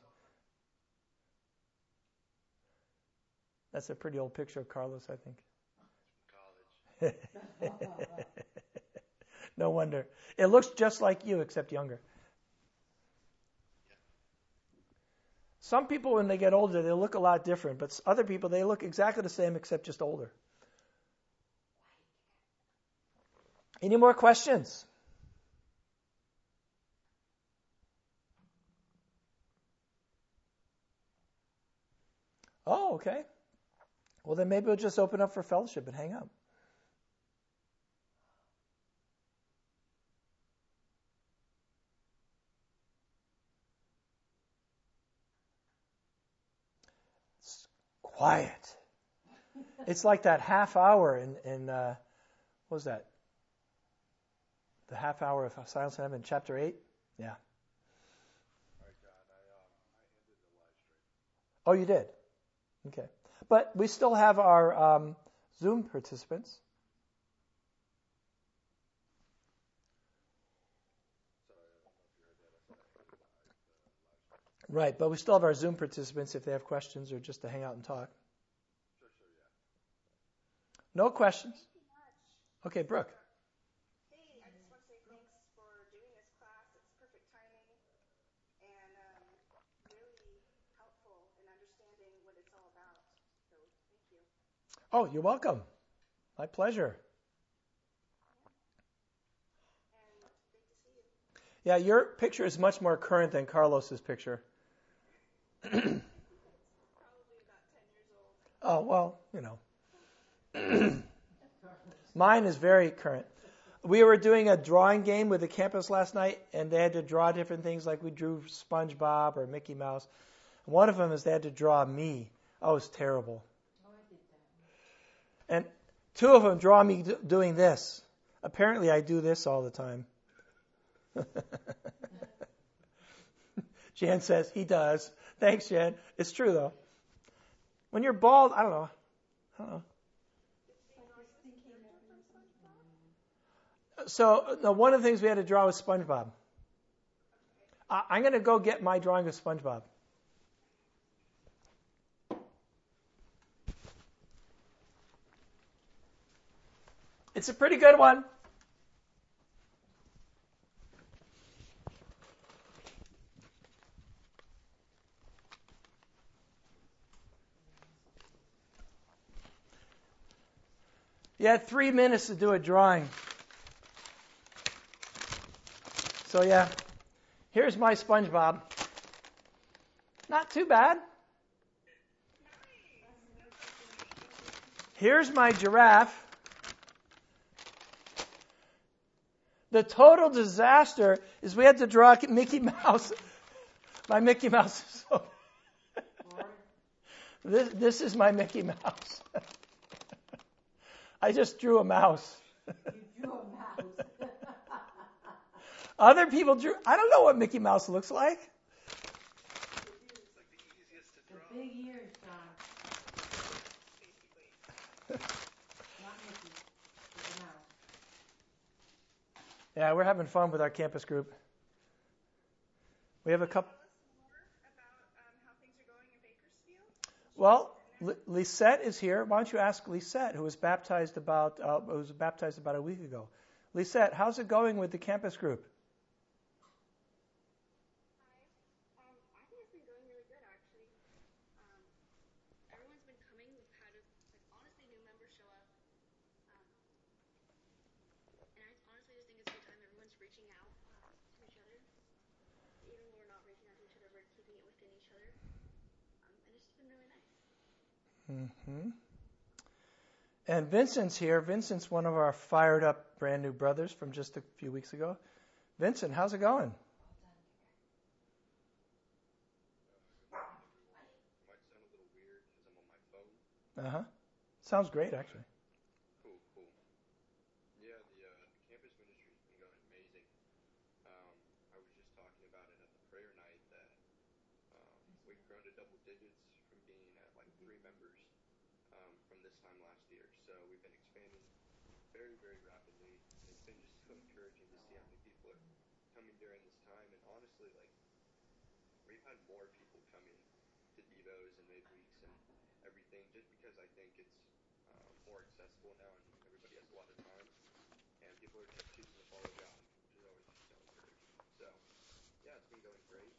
Speaker 1: That's a pretty old picture of Carlos, I think.
Speaker 3: College.
Speaker 1: No wonder. It looks just like you, except younger. Some people, when they get older, they look a lot different. But other people, they look exactly the same, except just older. Any more questions? Oh, okay. Well, then maybe we'll just open up for fellowship and hang out. It's quiet. It's like that half hour in what was that? The half hour of Silence in Heaven, chapter 8? Yeah.
Speaker 2: All right, John, I ended the live stream.
Speaker 1: Oh, you did? Okay. But we still have our Zoom participants. Right, but we still have our Zoom participants if they have questions or just to hang out and talk.
Speaker 2: Sure, yeah.
Speaker 1: No questions? Okay, Brooke.
Speaker 5: Hey, I just want to say thanks for doing this class. It's perfect timing and really helpful in understanding what it's all about. So thank you.
Speaker 1: Oh, you're welcome. My pleasure.
Speaker 5: And great to see you.
Speaker 1: Yeah, your picture is much more current than Carlos's picture.
Speaker 5: Probably about 10 years old.
Speaker 1: Oh, well, you know. Mine is very current. We were doing a drawing game with the campus last night, and they had to draw different things, like we drew SpongeBob or Mickey Mouse. One of them is they had to draw me. Oh, it was terrible.
Speaker 6: Oh, I did that.
Speaker 1: And 2 of them draw me doing this. Apparently, I do this all the time. Jan says, he does. Thanks, Jan. It's true, though. When you're bald, I don't know. So one of the things we had to draw was SpongeBob. I'm going to go get my drawing of SpongeBob. It's a pretty good one. You had 3 minutes to do a drawing. So yeah, here's my SpongeBob. Not too bad. Here's my giraffe. The total disaster is we had to draw Mickey Mouse. My Mickey Mouse is so... This is my Mickey Mouse. I just drew a mouse.
Speaker 6: You drew a mouse.
Speaker 1: Other people drew... I don't know what Mickey Mouse looks like.
Speaker 3: It's like the easiest to
Speaker 6: The
Speaker 3: draw.
Speaker 6: big ears, John. Not Mickey. It's a mouse.
Speaker 1: Yeah, we're having fun with our campus group. We have a couple...
Speaker 5: Tell us more about how things are going in Bakersfield.
Speaker 1: Well, Lisette is here. Why don't you ask Lisette, who was baptized about a week ago? Lisette, how's it going with the campus group?
Speaker 4: I think it's been going really good, actually. Everyone's been coming. We've had, honestly, new members show up. And I honestly just think it's a good time. Everyone's reaching out to each other. Even when we're not reaching out to each other, we're keeping it within each other. And it's been really nice.
Speaker 1: Mm-hmm. And Vincent's here. Vincent's one of our fired up brand new brothers from just a few weeks ago. Vincent, how's it going?
Speaker 7: Might sound a little weird because I'm on my phone.
Speaker 1: Uh-huh. Sounds great, actually.
Speaker 7: Cool. Yeah, the campus ministry's been going amazing. I was just talking about it at the prayer night that we've grown to double digits from being at like 3 members from this time last year. So we've been expanding very, very rapidly. And it's been just so encouraging to see how many people are coming during this time. And honestly, like, we've had more people coming to Devos and midweeks and everything just because I think it's more accessible now and everybody has a lot of time. And people are just choosing to follow God, which is always just so encouraging. So, yeah, it's been going great.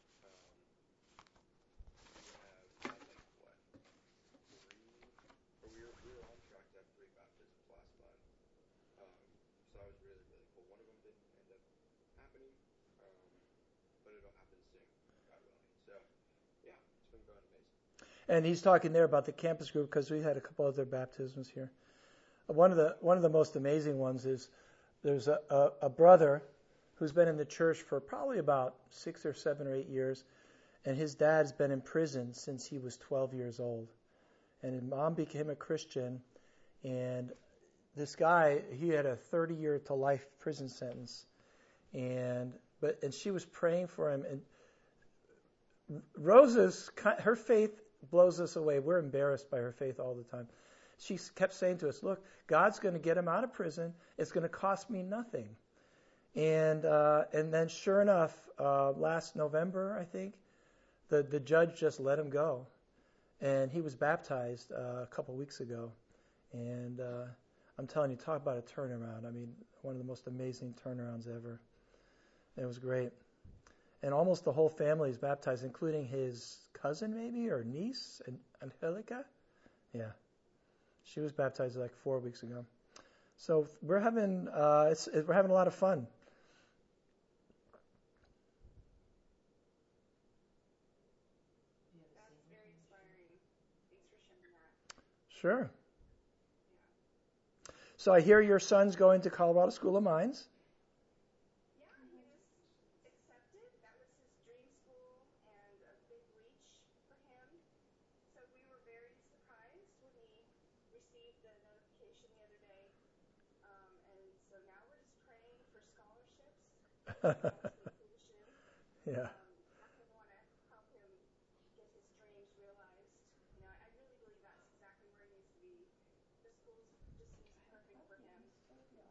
Speaker 7: We have had like what, 3, or we were on track to have 3 baptisms last month. So that was really, really cool. One of them didn't end up happening, but it'll happen soon, God willing. So, yeah, it's been going amazing.
Speaker 1: And he's talking there about the campus group because we had a couple other baptisms here. One of the most amazing ones is there's a brother who's been in the church for probably about 6 or 7 or 8 years, and his dad's been in prison since he was 12 years old. And his mom became a Christian, and this guy, he had a 30-year to life prison sentence, and she was praying for him. And her faith blows us away. We're embarrassed by her faith all the time. She kept saying to us, look, God's going to get him out of prison. It's going to cost me nothing. And then sure enough, last November, I think, the judge just let him go. And he was baptized a couple weeks ago. And I'm telling you, talk about a turnaround. I mean, one of the most amazing turnarounds ever. It was great. And almost the whole family is baptized, including his cousin maybe, or niece, Angelica. Yeah. She was baptized like 4 weeks ago. So we're having a lot of fun.
Speaker 5: That's very inspiring. Thanks for sharing that.
Speaker 1: Sure. So I hear your son's going to Colorado School of Mines.
Speaker 5: Yeah, he was accepted. That was his dream school and a big reach for him. So we were very surprised when we received the notification the other day. And so now we're just praying for scholarships and vacation.
Speaker 1: Yeah.
Speaker 5: Definitely want to help him get his dreams realized. I really believe that's exactly where he needs to be. The school just seems perfect for him. And so, yeah,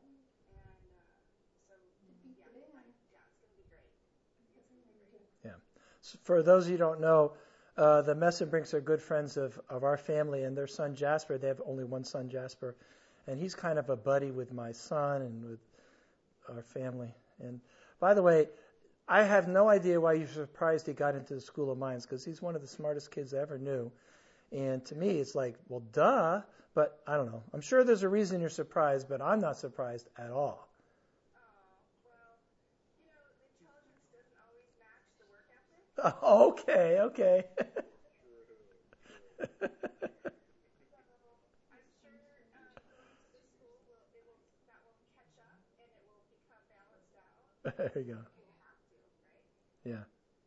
Speaker 5: it's going to be great.
Speaker 1: Yeah. So for those of you who don't know, the Messenbrinks are good friends of our family, and their son Jasper, they have only one son, Jasper, and he's kind of a buddy with my son and with our family. And by the way, I have no idea why you're surprised he got into the School of Mines, because he's one of the smartest kids I ever knew. And to me, it's like, well, duh, but I don't know. I'm sure there's a reason you're surprised, but I'm not surprised at all.
Speaker 5: The intelligence doesn't always match the work ethic.
Speaker 1: Okay.
Speaker 5: I'm sure going to this school that will catch up and it will become balanced out.
Speaker 1: There you go.
Speaker 5: It will have to, right?
Speaker 1: Yeah.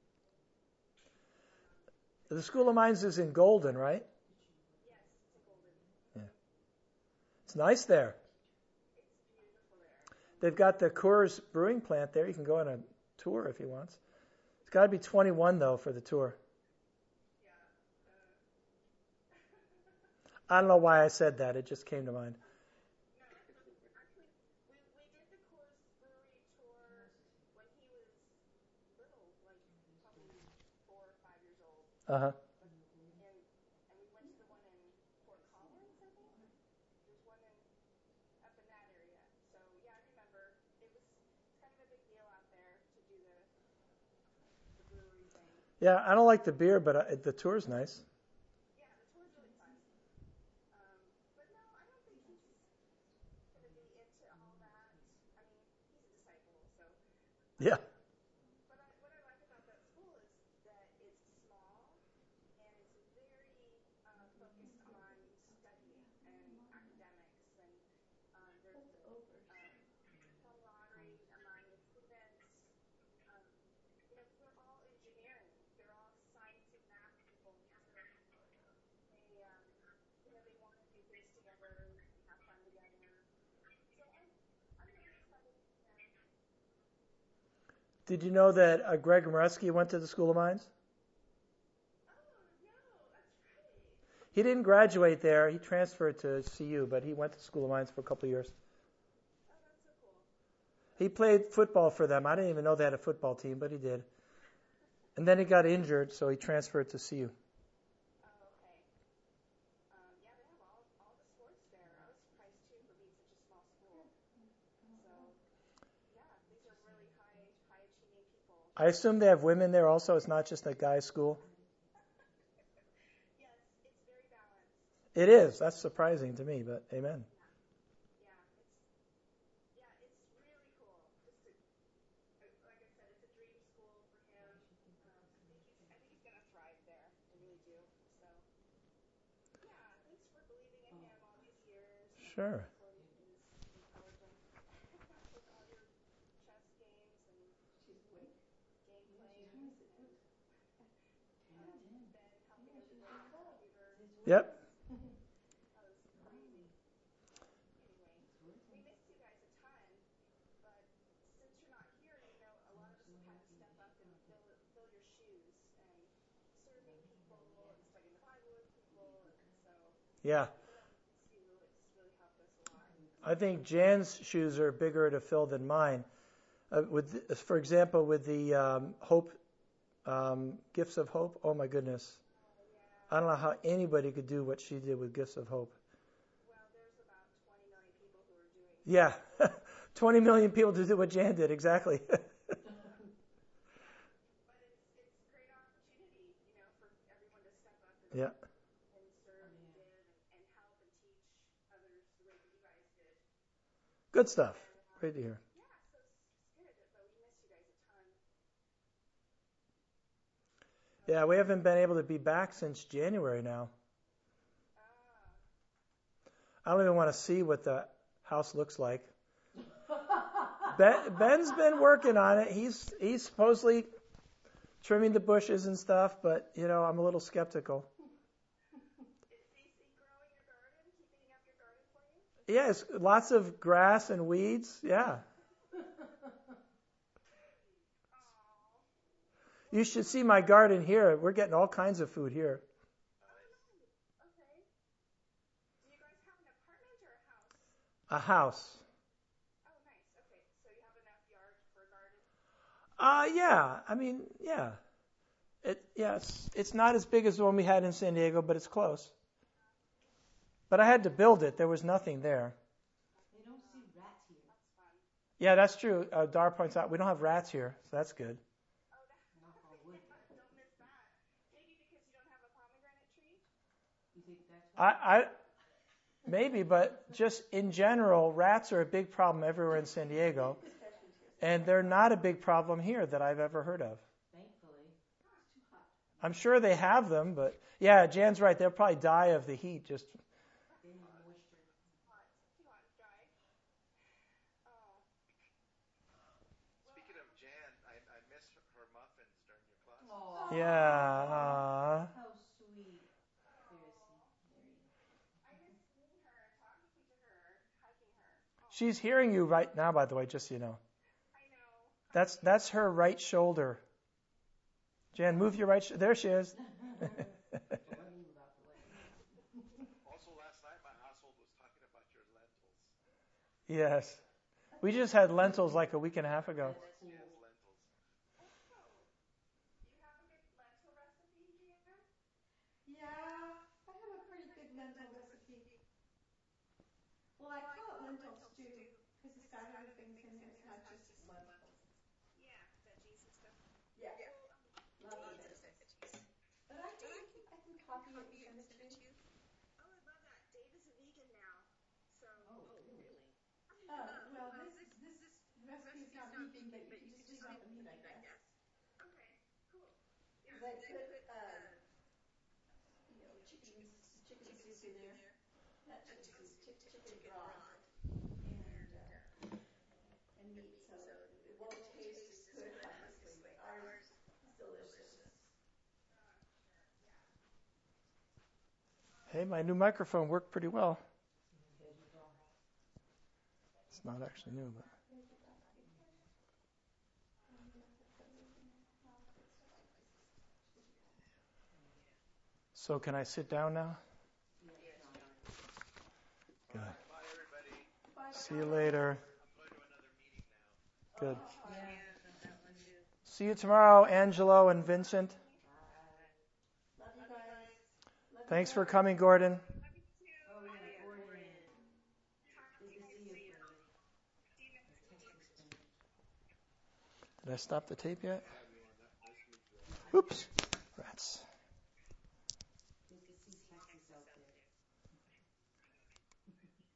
Speaker 1: The School of Mines is in Golden, right?
Speaker 5: Yes, it's in Golden.
Speaker 1: Yeah. It's nice there.
Speaker 5: It's beautiful there.
Speaker 1: They've got the Coors brewing plant there. You can go on a tour if you want. It's got to be 21, though, for the tour.
Speaker 5: Yeah.
Speaker 1: I don't know why I said that. It just came to mind.
Speaker 5: No, actually, we did the Coors Brewery tour when he was little, like probably 4 or 5 years old.
Speaker 1: Uh-huh.
Speaker 5: And we went to the one in one up in that area. So yeah, I remember it's kind of a big deal out there to do the brewery thing.
Speaker 1: Yeah, I don't like the beer, but the tour's nice.
Speaker 5: Yeah, the tour's really fun. But no, I don't think he's going to be into all that. I mean, he's a disciple, so.
Speaker 1: Yeah.
Speaker 5: But what I like about that school is that it's small and it's very focused on studying and academics, and there's camaraderie among the students. Um, because they're all engineering, they're all science and math people, so they want to do things together and have fun together. So I'm really excited for them.
Speaker 1: Did you know that Greg Moreski went to the School of Mines?
Speaker 5: Oh no, that's right.
Speaker 1: He didn't graduate there. He transferred to CU, but he went to School of Mines for a couple of years.
Speaker 5: Oh, that's so cool.
Speaker 1: He played football for them. I didn't even know they had a football team, but he did. And then he got injured, so he transferred to CU.
Speaker 5: Oh, okay. Yeah, they have all the sports there. I was surprised too for being such a small school. So, yeah, these are really high achieving people.
Speaker 1: I assume they have women there also. It's not just a guy's school.
Speaker 5: Yes, it's very balanced.
Speaker 1: It is. That's surprising to me, but amen.
Speaker 5: Yeah, it's really cool. Just to, like I said, it's a dream school for him. I think he's gonna thrive there. I really do. So, yeah, thanks for believing in him all these years.
Speaker 1: Sure.
Speaker 5: Supporting his intelligence with all your chess games and game playing and Ben helping him with the computer.
Speaker 1: Yep.
Speaker 5: That was crazy. Anyway, we missed you guys a ton, but since you're not here, a lot of us have had to step up and fill your shoes and serving people and studying the Bible with people, and so
Speaker 1: Yeah.
Speaker 5: even though we miss you, it's really helped us a lot.
Speaker 1: I think Jan's shoes are bigger to fill than mine. For example, with the hope, Gifts of Hope. Oh my goodness.
Speaker 5: Yeah.
Speaker 1: I don't know how anybody could do what she did with Gifts of Hope.
Speaker 5: Well, there's about 20 million people who are doing it.
Speaker 1: Yeah. 20 million people to do what Jan did, exactly.
Speaker 5: But it's a great opportunity, for everyone to step up and
Speaker 1: Yeah.
Speaker 5: serve and give and help and teach others the way that you guys did.
Speaker 1: Good stuff. Great to hear.
Speaker 5: Yeah, so it's good, but we miss you guys a ton.
Speaker 1: Yeah, we haven't been able to be back since January now. I don't even want to see what the house looks like. Ben's been working on it. He's supposedly trimming the bushes and stuff, but I'm a little skeptical.
Speaker 5: Is he growing your garden, keeping up your garden for you?
Speaker 1: Yes, lots of grass and weeds. Yeah. You should see my garden here. We're getting all kinds of food here.
Speaker 5: Okay. Do you guys have an apartment or a house?
Speaker 1: A house.
Speaker 5: Oh, nice. Okay, so you have enough yard for a garden?
Speaker 1: Yeah. I mean, yeah. It's not as big as the one we had in San Diego, but it's close. But I had to build it. There was nothing there.
Speaker 6: They don't see rats here.
Speaker 5: That's fun.
Speaker 1: Yeah, that's true. Dar points out we don't have rats here, so that's good.
Speaker 5: Don't miss that. Maybe because you don't have a pomegranate tree?
Speaker 6: You think that's why?
Speaker 1: Maybe, but just in general, rats are a big problem everywhere in San Diego, and they're not a big problem here that I've ever heard of.
Speaker 6: Thankfully. It's too hot.
Speaker 1: I'm sure they have them, but yeah, Jan's right. They'll probably die of the heat. Just
Speaker 6: They need moisture.
Speaker 5: Too hot and dry. Oh.
Speaker 7: Speaking of Jan, I miss her muffins during your class.
Speaker 6: Aww.
Speaker 1: yeah.
Speaker 6: How sweet. There you go.
Speaker 5: I miss seeing her and talking to her, hugging her. Oh,
Speaker 1: She's hearing you right now, by the way, just so you know.
Speaker 5: I know.
Speaker 1: That's her right shoulder. Jan, move your right. There she is.
Speaker 7: Also, last night my household was talking about your lentils.
Speaker 1: Yes. We just had lentils like a week and a half ago.
Speaker 7: Yes, lentils.
Speaker 5: You have a good lentil recipe, Jan?
Speaker 8: Yeah, I have a pretty good lentil recipe.
Speaker 6: Well, I call it lentil stew because it's got other things in there. It's not just lentils.
Speaker 5: Yeah, veggies and stuff.
Speaker 6: Yeah, lots of
Speaker 5: Lots of
Speaker 6: veggies.
Speaker 5: veggies.
Speaker 6: But I can copy it and send it to you.
Speaker 5: Oh, I love that. Dave is a vegan now. So.
Speaker 6: Oh, really? Well, this recipe is not vegan, but you can just leave out the meat, I guess.
Speaker 5: Okay, cool. Yeah.
Speaker 6: Because I put, chicken soup in there. Not chicken soup, chicken broth and meat. So it won't taste as good, obviously, but ours is delicious.
Speaker 1: Hey, my new microphone worked pretty well.
Speaker 6: Veggie broth.
Speaker 1: It's not actually new, but.
Speaker 6: Veggie broth. And then I'll put those in there. I'll put stuff like this.
Speaker 1: So can I sit down now?
Speaker 6: Yes, John.
Speaker 1: Good.
Speaker 7: Bye, everybody.
Speaker 6: Bye.
Speaker 1: See you later.
Speaker 7: I'm going to another meeting now.
Speaker 1: Good.
Speaker 6: Yeah.
Speaker 1: See you tomorrow, Angelo and Vincent.
Speaker 6: Bye. Love you guys.
Speaker 1: Thanks for coming, Gordon.
Speaker 6: Oh, yeah, Gordon. Good to see you, Gordon.
Speaker 1: Did I stop the tape yet?
Speaker 7: Yeah, everyone. Nice to meet you all.
Speaker 1: Oops. Rats.